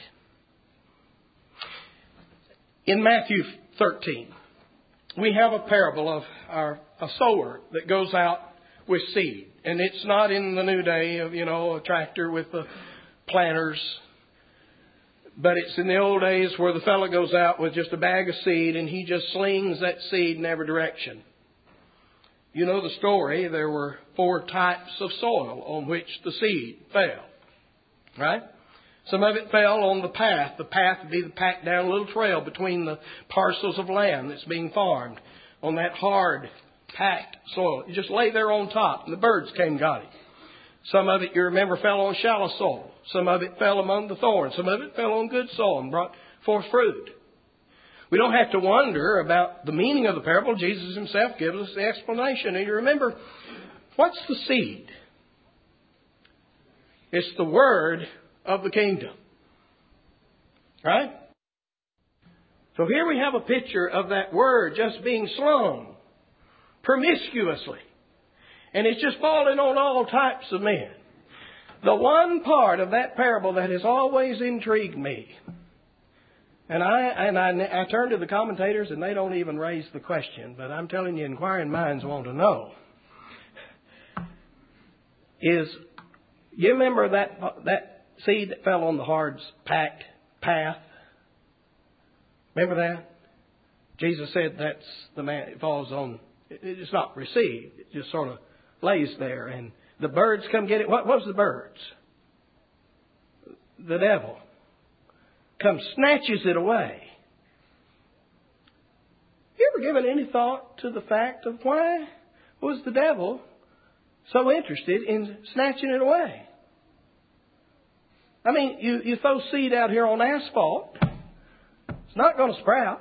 In Matthew thirteen, we have a parable of our, a sower that goes out with seed. And it's not in the new day of, you know, a tractor with the planters. But it's in the old days where the fellow goes out with just a bag of seed and he just slings that seed in every direction. You know the story. There were four types of soil on which the seed fell. Right? Some of it fell on the path. The path would be the packed down little trail between the parcels of land that's being farmed. On that hard packed soil. It just lay there on top, and the birds came and got it. Some of it, you remember, fell on shallow soil. Some of it fell among the thorns. Some of it fell on good soil and brought forth fruit. We don't have to wonder about the meaning of the parable. Jesus himself gives us the explanation. And you remember, what's the seed? It's the word of the kingdom. Right? So here we have a picture of that word just being slung promiscuously. And it's just falling on all types of men. The one part of that parable that has always intrigued me, and I and I, I turn to the commentators and they don't even raise the question, but I'm telling you, inquiring minds want to know, is, you remember that that seed that fell on the hard, packed path? Remember that? Jesus said that's the man, it falls on, it's not received. It just sort of lays there and the birds come get it. What was the birds? the devil comes, snatches it away. You ever given any thought to the fact of why was the devil so interested in snatching it away? I mean, you, you throw seed out here on asphalt, it's not going to sprout.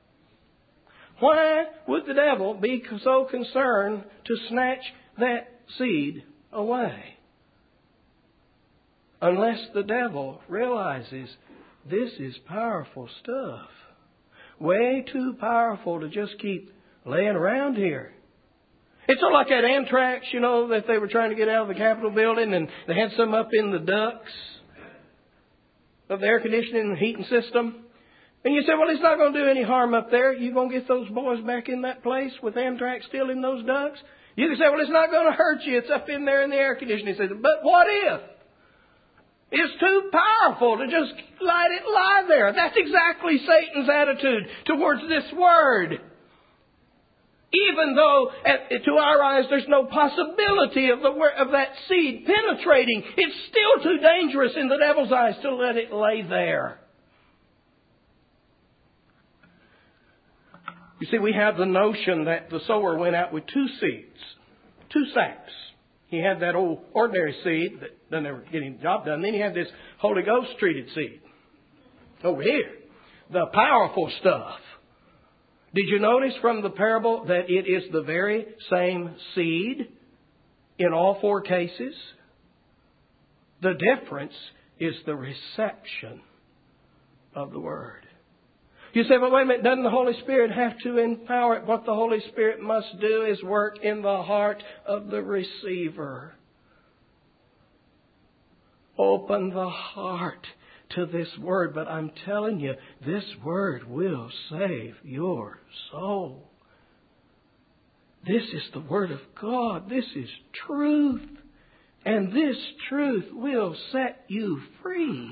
Why would the devil be so concerned to snatch that seed away? Unless the devil realizes this is powerful stuff. Way too powerful to just keep laying around here. It's sort of like that anthrax, you know, that they were trying to get out of the Capitol building, and they had some up in the ducts of the air conditioning and heating system. And you say, well, it's not going to do any harm up there. You're going to get those boys back in that place with anthrax still in those ducts? You can say, well, it's not going to hurt you. It's up in there in the air conditioning system. But what if? It's too powerful to just let it lie there. That's exactly Satan's attitude towards this Word. Even though, at, to our eyes, there's no possibility of, the, of that seed penetrating, it's still too dangerous in the devil's eyes to let it lay there. You see, we have the notion that the sower went out with two seeds, two sacks. He had that old ordinary seed that doesn't ever get any job done. Then he had this Holy Ghost treated seed over here, the powerful stuff. Did you notice from the parable that it is the very same seed in all four cases? The difference is the reception of the Word. You say, well, wait a minute, doesn't the Holy Spirit have to empower it? What the Holy Spirit must do is work in the heart of the receiver. Open the heart to this Word. But I'm telling you, this Word will save your soul. This is the Word of God. This is truth. And this truth will set you free.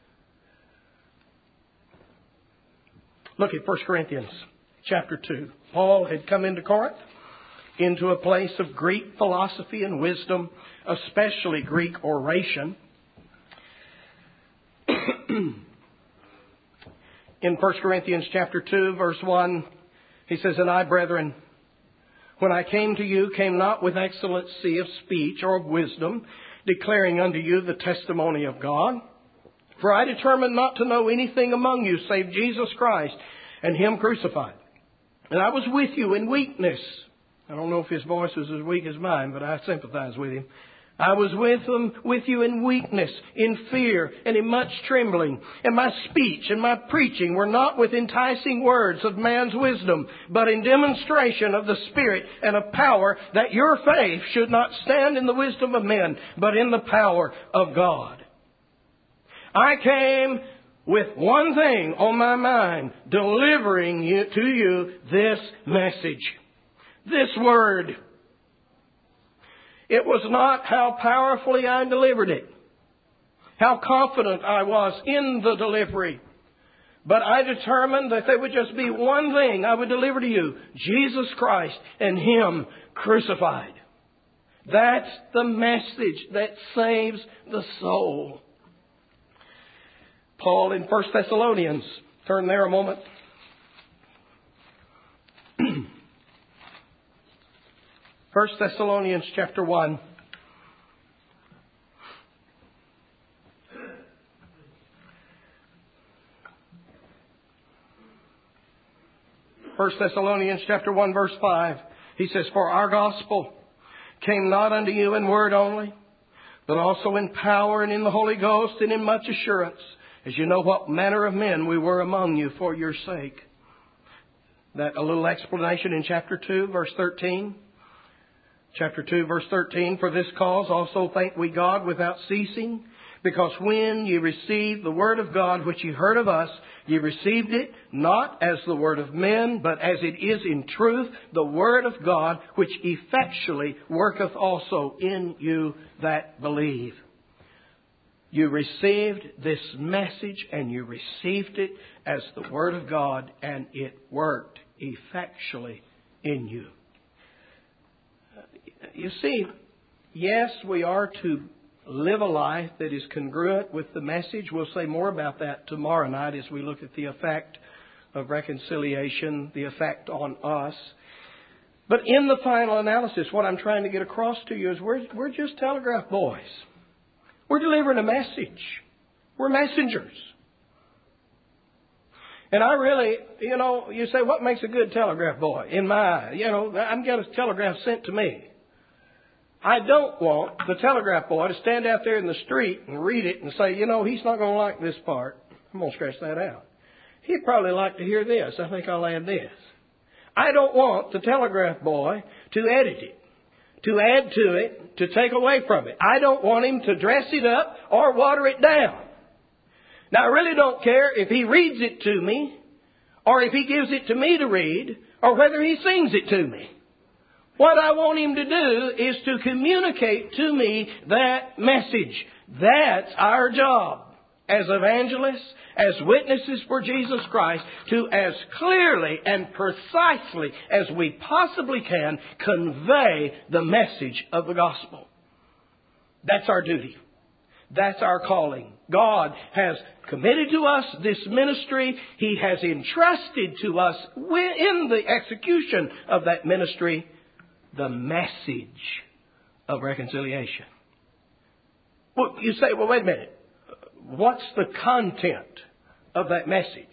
Look at First Corinthians chapter two. Paul had come into Corinth, into a place of Greek philosophy and wisdom, especially Greek oration. In First Corinthians chapter two, verse one, he says, And I, brethren, when I came to you, came not with excellency of speech or of wisdom, declaring unto you the testimony of God. For I determined not to know anything among you save Jesus Christ and Him crucified. And I was with you in weakness. I don't know if his voice was as weak as mine, but I sympathize with him. I was with him, with you in weakness, in fear, and in much trembling. And my speech and my preaching were not with enticing words of man's wisdom, but in demonstration of the Spirit and of power, that your faith should not stand in the wisdom of men, but in the power of God. I came with one thing on my mind, delivering you, to you this message, this word. It was not how powerfully I delivered it, how confident I was in the delivery, but I determined that there would just be one thing I would deliver to you, Jesus Christ and Him crucified. That's the message that saves the soul. Paul in First Thessalonians, turn there a moment. First Thessalonians chapter one. First Thessalonians chapter one verse five. He says, For our gospel came not unto you in word only, but also in power and in the Holy Ghost and in much assurance, as you know what manner of men we were among you for your sake. That a little explanation in chapter two, verse thirteen. Chapter two, verse thirteen, For this cause also thank we God without ceasing, because when ye received the word of God which ye heard of us, ye received it not as the word of men, but as it is in truth the word of God, which effectually worketh also in you that believe. You received this message and you received it as the Word of God, and it worked effectually in you. You see, yes, we are to live a life that is congruent with the message. We'll say more about that tomorrow night as we look at the effect of reconciliation, the effect on us. But in the final analysis, what I'm trying to get across to you is we're, we're just telegraph boys. We're delivering a message. We're messengers. And I really, you know, you say, what makes a good telegraph boy? In my eye, you know, I'm getting a telegraph sent to me. I don't want the telegraph boy to stand out there in the street and read it and say, you know, he's not going to like this part. I'm going to scratch that out. He'd probably like to hear this. I think I'll add this. I don't want the telegraph boy to edit it, to add to it, to take away from it. I don't want him to dress it up or water it down. Now, I really don't care if he reads it to me, or if he gives it to me to read, or whether he sings it to me. What I want him to do is to communicate to me that message. That's our job as evangelists, as witnesses for Jesus Christ, to as clearly and precisely as we possibly can convey the message of the gospel. That's our duty. That's our calling. God has committed to us this ministry. He has entrusted to us in the execution of that ministry the message of reconciliation. Well, you say, well, wait a minute. What's the content of that message?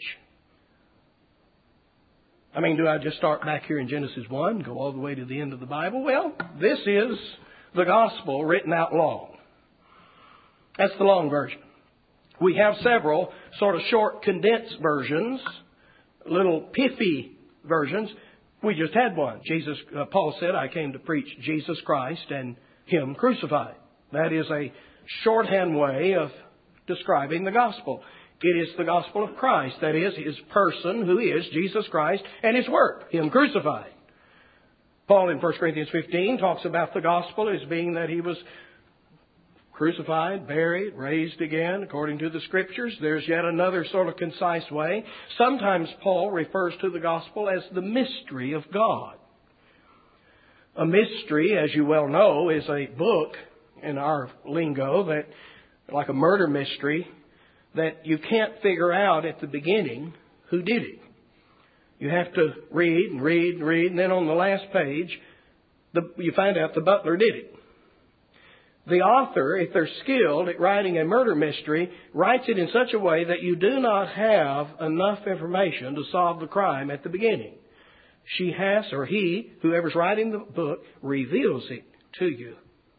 I mean, do I just start back here in Genesis one, go all the way to the end of the Bible? Well, this is the gospel written out long. That's the long version. We have several sort of short, condensed versions, little pithy versions. We just had one. Jesus, uh, Paul said, I came to preach Jesus Christ and Him crucified. That is a shorthand way of describing the gospel. It is the gospel of Christ. That is, His person, who is Jesus Christ, and His work, Him crucified. Paul in First Corinthians fifteen talks about the gospel as being that He was crucified, buried, raised again, according to the Scriptures. There's yet another sort of concise way. Sometimes Paul refers to the gospel as the mystery of God. A mystery, as you well know, is a book in our lingo that, like a murder mystery, that you can't figure out at the beginning who did it. You have to read and read and read, and then on the last page, the, you find out the butler did it. The author, if they're skilled at writing a murder mystery, writes it in such a way that you do not have enough information to solve the crime at the beginning. She has, or he, whoever's writing the book, reveals it to you.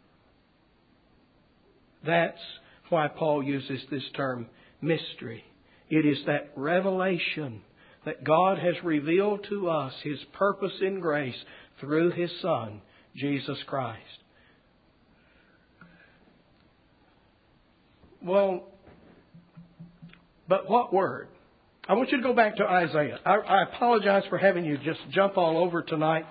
That's why Paul uses this term, mystery. It is that revelation that God has revealed to us His purpose in grace through His Son, Jesus Christ. Well, but what word? I want you to go back to Isaiah. I, I apologize for having you just jump all over tonight.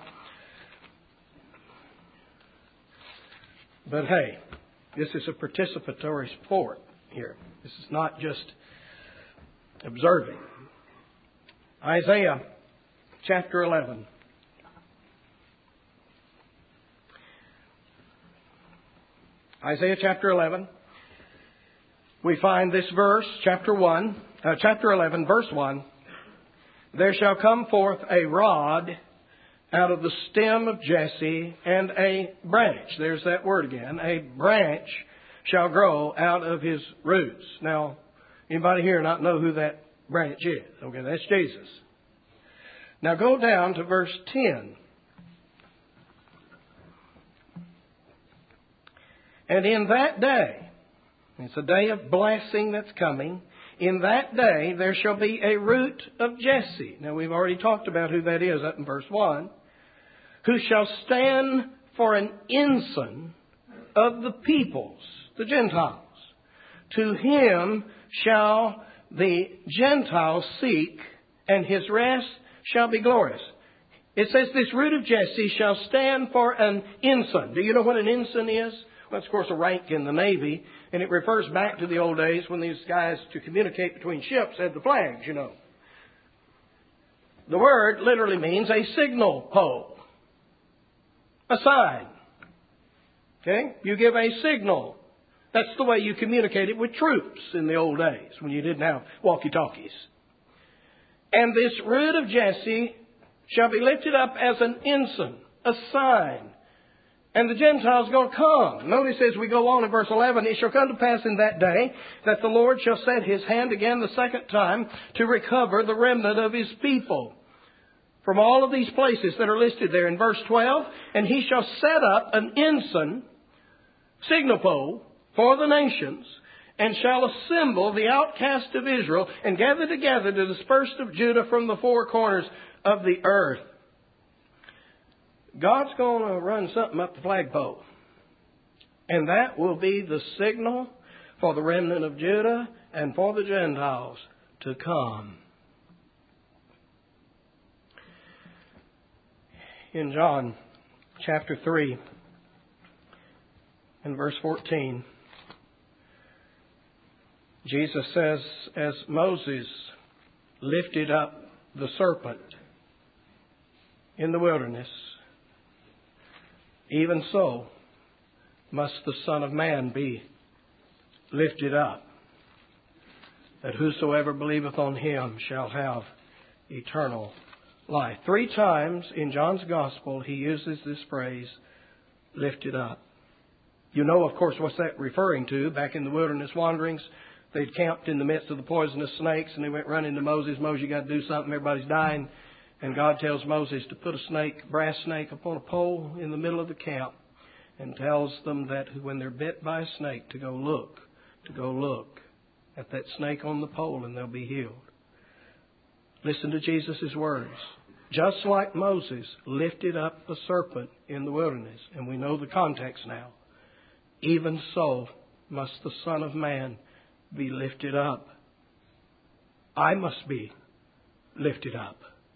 But hey, this is a participatory sport here. This is not just observing. Isaiah chapter eleven. Isaiah chapter eleven. We find this verse, chapter one, uh, chapter eleven, verse one. There shall come forth a rod out of the stem of Jesse, and a branch. There's that word again. A branch shall grow out of his roots. Now, anybody here not know who that branch is? Okay, that's Jesus. Now go down to verse ten. And in that day, it's a day of blessing that's coming. In that day, there shall be a root of Jesse. Now, we've already talked about who that is up in verse one. Who shall stand for an ensign of the peoples, the Gentiles. To him shall the Gentiles seek, and his rest shall be glorious. It says this root of Jesse shall stand for an ensign. Do you know what an ensign is? Well, that's, of course, a rank in the Navy. And it refers back to the old days when these guys, to communicate between ships, had the flags, you know. The word literally means a signal pole. A sign. Okay? You give a signal That's the way you communicated with troops in the old days when you didn't have walkie-talkies. And this root of Jesse shall be lifted up as an ensign, a sign. And the Gentiles are going to come. Notice as we go on in verse eleven, it shall come to pass in that day that the Lord shall set His hand again the second time to recover the remnant of His people from all of these places that are listed there in verse twelve. And He shall set up an ensign, signal pole, for the nations, and shall assemble the outcast of Israel, and gather together the dispersed of Judah from the four corners of the earth. God's going to run something up the flagpole. And that will be the signal for the remnant of Judah and for the Gentiles to come. In John chapter three and verse fourteen, Jesus says, as Moses lifted up the serpent in the wilderness, even so must the Son of Man be lifted up, that whosoever believeth on Him shall have eternal life. Three times in John's Gospel he uses this phrase, lifted up. You know, of course, what's that referring to? Back in the wilderness wanderings, they'd camped in the midst of the poisonous snakes, and they went running to Moses. Moses, you got to do something. Everybody's dying. And God tells Moses to put a snake, brass snake, upon a pole in the middle of the camp, and tells them that when they're bit by a snake, to go look, to go look at that snake on the pole, and they'll be healed. Listen to Jesus' words. Just like Moses lifted up the serpent in the wilderness, and we know the context now, even so must the Son of Man be lifted up. I must be lifted up.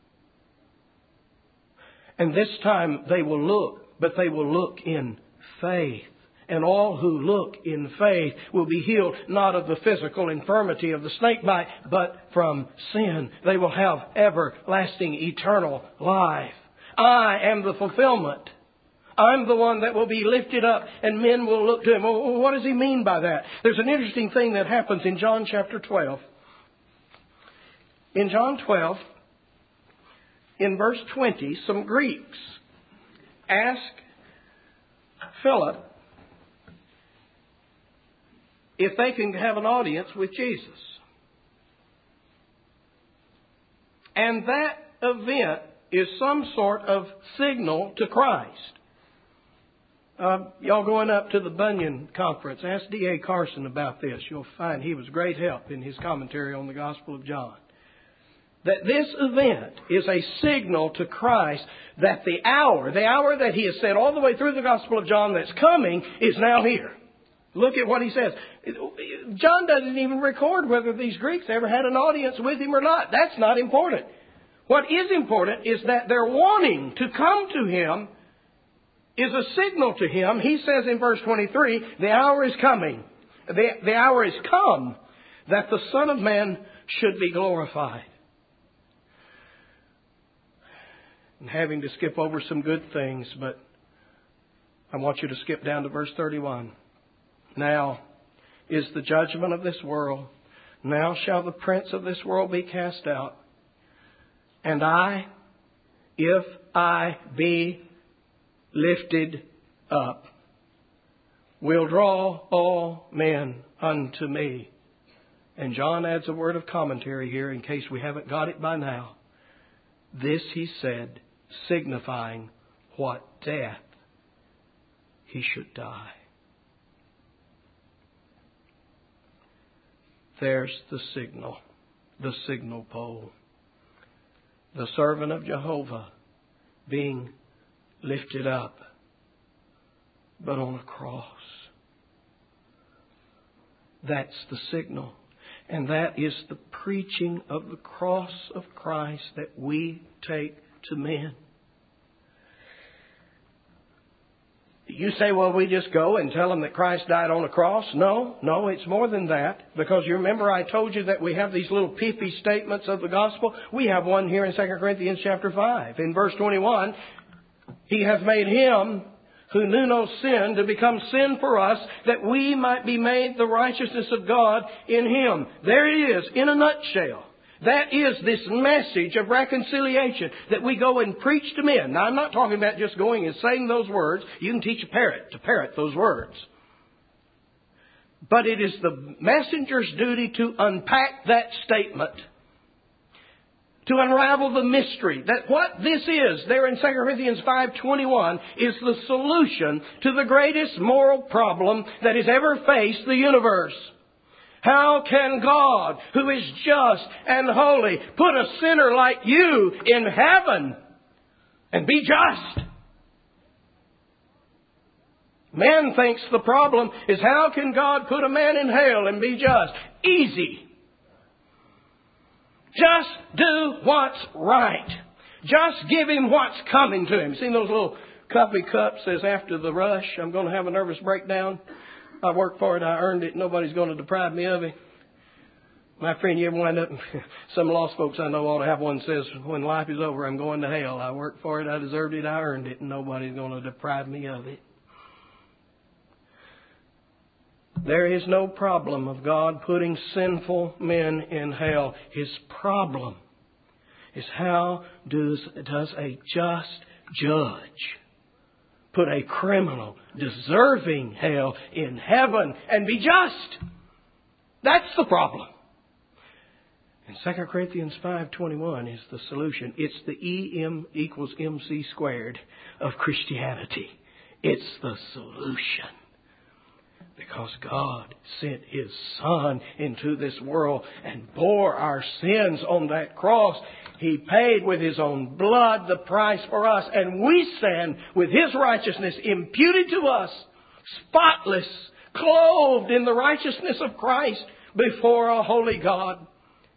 And this time they will look, but they will look in faith. And all who look in faith will be healed, not of the physical infirmity of the snake bite, but from sin. They will have everlasting, eternal life. I am the fulfillment. I'm the one that will be lifted up, and men will look to Him. Well, what does He mean by that? There's an interesting thing that happens in John chapter twelve. In John twelve, in verse twenty, some Greeks ask Philip if they can have an audience with Jesus. And that event is some sort of signal to Christ. Uh, y'all going up to the Bunyan Conference, ask D A Carson about this. You'll find he was great help in his commentary on the Gospel of John. That this event is a signal to Christ that the hour, the hour that He has said all the way through the Gospel of John that's coming, is now here. Look at what he says. John doesn't even record whether these Greeks ever had an audience with him or not. That's not important. What is important is that their wanting to come to Him is a signal to Him. He says in verse twenty-three, the hour is coming. The, the hour is come that the Son of Man should be glorified. I'm having to skip over some good things, but I want you to skip down to verse thirty-one. Now is the judgment of this world. Now shall the prince of this world be cast out. And I, if I be lifted up, will draw all men unto me. And John adds a word of commentary here in case we haven't got it by now. This he said, signifying what death he should die. There's the signal, the signal pole. The servant of Jehovah being lifted up, but on a cross. That's the signal. And that is the preaching of the cross of Christ that we take to men. You say, well, we just go and tell them that Christ died on a cross. No, no, it's more than that. Because you remember I told you that we have these little pithy statements of the gospel. We have one here in Second Corinthians chapter five. In verse twenty-one, He hath made Him who knew no sin, to become sin for us, that we might be made the righteousness of God in Him. There it is, in a nutshell. That is this message of reconciliation that we go and preach to men. Now, I'm not talking about just going and saying those words. You can teach a parrot to parrot those words. But it is the messenger's duty to unpack that statement, to unravel the mystery, that what this is, there in Second Corinthians five twenty-one, is the solution to the greatest moral problem that has ever faced the universe. How can God, who is just and holy, put a sinner like you in heaven and be just? Man thinks the problem is, how can God put a man in hell and be just? Easy. Just do what's right. Just give him what's coming to him. Seen those little coffee cups says, after the rush, I'm going to have a nervous breakdown. I worked for it, I earned it, nobody's going to deprive me of it. My friend, you ever wind up, some lost folks I know ought to have one that says, when life is over, I'm going to hell. I worked for it, I deserved it, I earned it, and nobody's going to deprive me of it. There is no problem of God putting sinful men in hell. His problem is, how does, does a just judge put a criminal deserving hell in heaven and be just? That's the problem. And Second Corinthians five twenty-one is the solution. It's the E M equals M C squared of Christianity. It's the solution. Because God sent His Son into this world and bore our sins on that cross. He paid with His own blood the price for us. And we stand with His righteousness imputed to us, spotless, clothed in the righteousness of Christ before a holy God.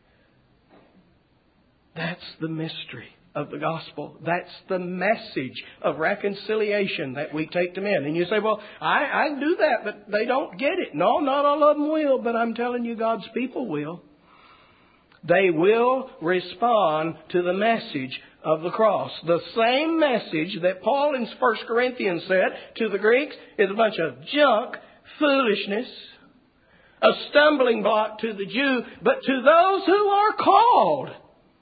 That's the mystery of the gospel. That's the message of reconciliation that we take to men. And you say, well, I, I do that, but they don't get it. No, not all of them will, but I'm telling you, God's people will. They will respond to the message of the cross. The same message that Paul in First Corinthians said to the Greeks is a bunch of junk, foolishness, a stumbling block to the Jew, but to those who are called,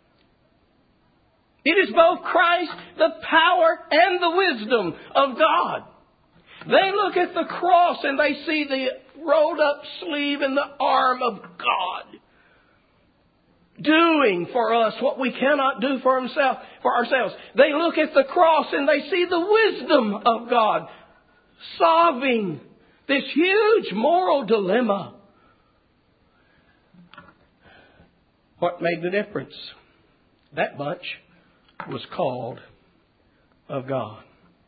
it is both Christ, the power, and the wisdom of God. They look at the cross and they see the rolled up sleeve and the arm of God doing for us what we cannot do for himself, for ourselves. They look at the cross and they see the wisdom of God solving this huge moral dilemma. What made the difference? That bunch was called of God.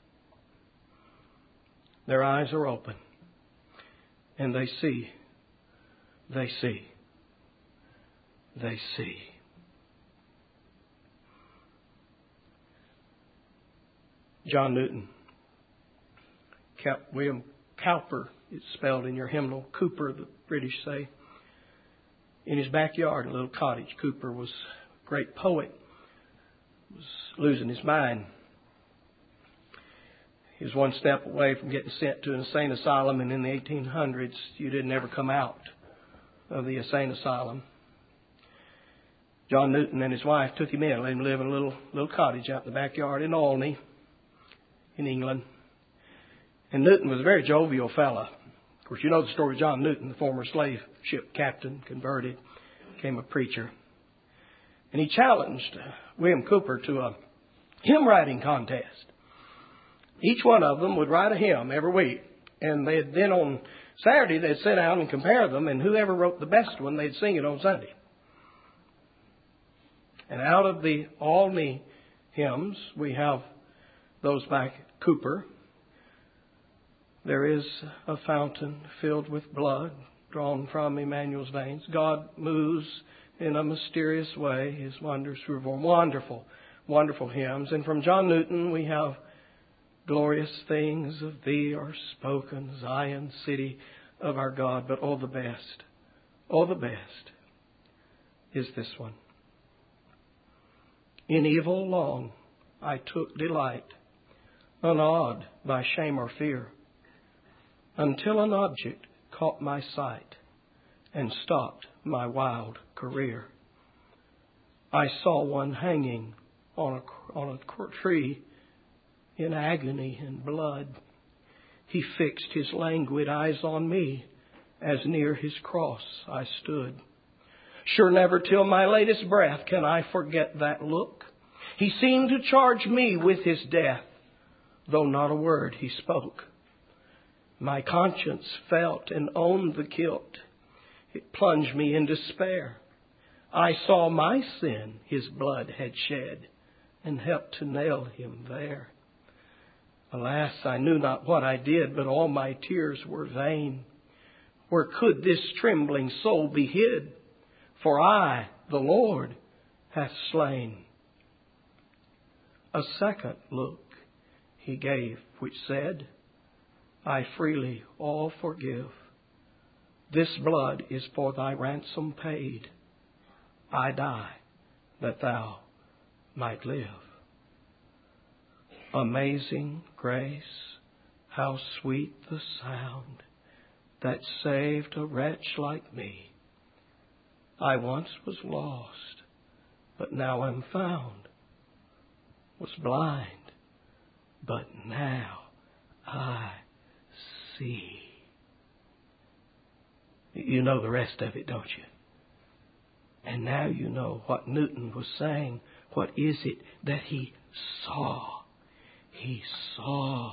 Their eyes are open and they see, they see, they see. John Newton, William Cowper, it's spelled in your hymnal, Cooper, the British say. In his backyard, a little cottage, Cooper was a great poet. Was losing his mind. He was one step away from getting sent to an insane asylum, and in the eighteen hundreds, you didn't ever come out of the insane asylum. John Newton and his wife took him in, let him live in a little little cottage out in the backyard in Olney, in England. And Newton was a very jovial fellow. Of course, you know the story of John Newton, the former slave ship captain, converted, became a preacher. And he challenged William Cooper to a hymn writing contest. Each one of them would write a hymn every week. And they'd then on Saturday, they'd sit down and compare them. And whoever wrote the best one, they'd sing it on Sunday. And out of the Olney hymns, we have those by Cooper. There is a fountain filled with blood drawn from Emmanuel's veins. God moves in a mysterious way His wonders perform. Wonderful, wonderful hymns. And from John Newton we have glorious things of Thee are spoken, Zion, city of our God. But oh, the best, oh, the best is this one. In evil long I took delight, unawed by shame or fear, until an object caught my sight and stopped my wild career. I saw one hanging on a, on a tree in agony and blood. He fixed his languid eyes on me as near his cross I stood. Sure, never till my latest breath can I forget that look. He seemed to charge me with his death, though not a word he spoke. My conscience felt and owned the guilt. It plunged me in despair. I saw my sin his blood had shed and helped to nail him there. Alas, I knew not what I did, but all my tears were vain. Where could this trembling soul be hid? For I, the Lord, hath slain. A second look he gave, which said, I freely all forgive. This blood is for thy ransom paid. I die that thou might live. Amazing grace, how sweet the sound that saved a wretch like me. I once was lost, but now am found. Was blind, but now I see. You know the rest of it, don't you? And now you know what Newton was saying. What is it that he saw? He saw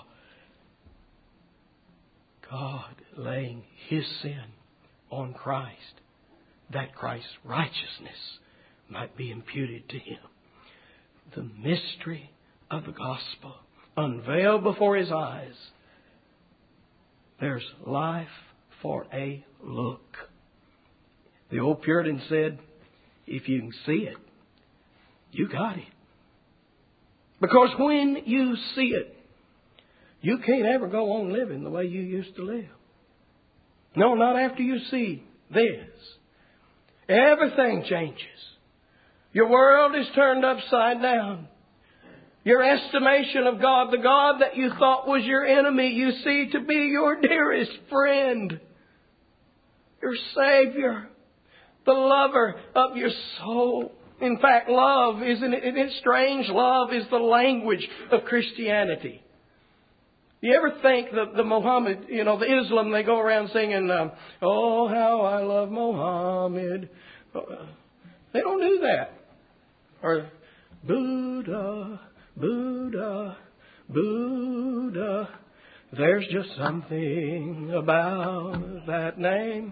God laying His sin on Christ, that Christ's righteousness might be imputed to Him. The mystery of the gospel unveiled before his eyes. There's life for a look. The old Puritan said, if you can see it, you got it. Because when you see it, you can't ever go on living the way you used to live. No, not after you see this. Everything changes. Your world is turned upside down. Your estimation of God, the God that you thought was your enemy, you see to be your dearest friend, your Savior, the lover of your soul. In fact, love, isn't it? Isn't it strange? Love is the language of Christianity. You ever think that the Muhammad, you know, the Islam, they go around singing, um, oh, how I love Muhammad. They don't do that. Or Buddha, Buddha, Buddha. There's just something about that name.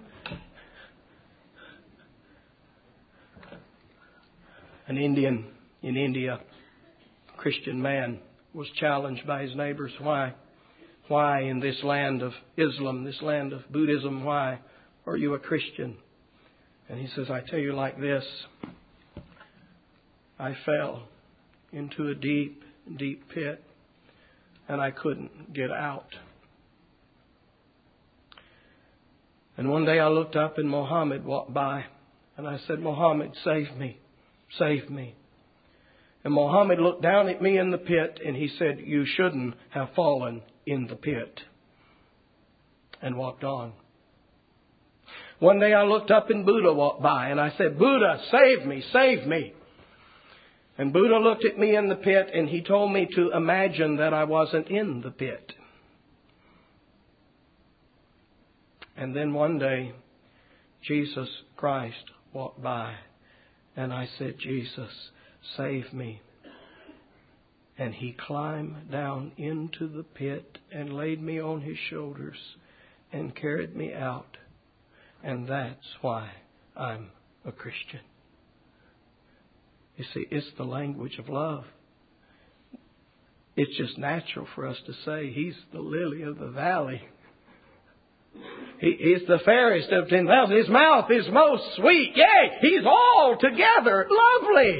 An Indian in India, a Christian man, was challenged by his neighbors. Why? Why in this land of Islam, this land of Buddhism, why are you a Christian? And he says, I tell you like this. I fell into a deep, deep pit and I couldn't get out. And one day I looked up and Muhammad walked by and I said, Muhammad, save me. Save me. And Muhammad looked down at me in the pit and he said, you shouldn't have fallen in the pit. And walked on. One day I looked up and Buddha walked by and I said, Buddha, save me, save me. And Buddha looked at me in the pit and he told me to imagine that I wasn't in the pit. And then one day, Jesus Christ walked by. And I said, Jesus, save me. And He climbed down into the pit and laid me on His shoulders and carried me out. And that's why I'm a Christian. You see, it's the language of love. It's just natural for us to say He's the lily of the valley. He is the fairest of ten thousand. His mouth is most sweet. Yea, He's altogether lovely.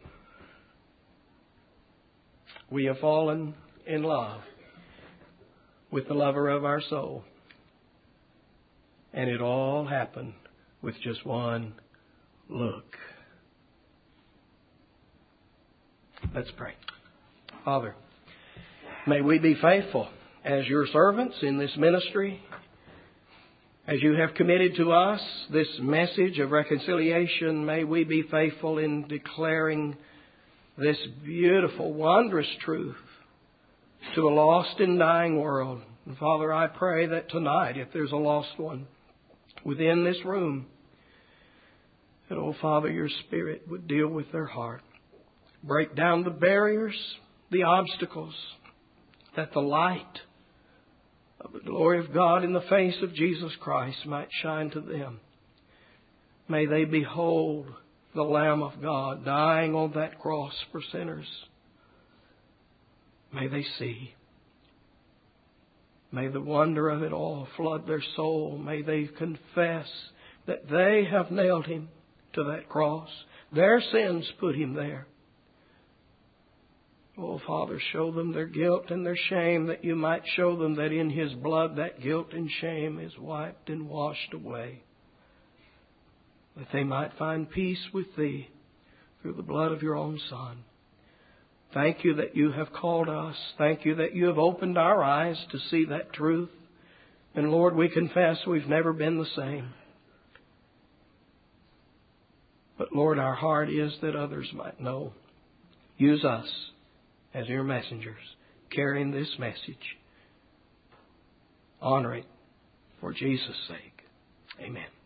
We have fallen in love with the lover of our soul. And it all happened with just one look. Let's pray. Father, May we be faithful as your servants in this ministry. As you have committed to us this message of reconciliation, may we be faithful in declaring this beautiful, wondrous truth to a lost and dying world. And Father, I pray that tonight, if there's a lost one within this room, that, oh Father, your Spirit would deal with their heart. Break down the barriers, the obstacles, that the light of the glory of God in the face of Jesus Christ might shine to them. May they behold the Lamb of God dying on that cross for sinners. May they see. May the wonder of it all flood their soul. May they confess that they have nailed Him to that cross. Their sins put Him there. Oh, Father, show them their guilt and their shame, that you might show them that in His blood that guilt and shame is wiped and washed away. That they might find peace with Thee through the blood of your own Son. Thank you that you have called us. Thank you that you have opened our eyes to see that truth. And Lord, we confess we've never been the same. But Lord, our heart is that others might know. Use us as your messengers, carrying this message. Honor it for Jesus' sake. Amen.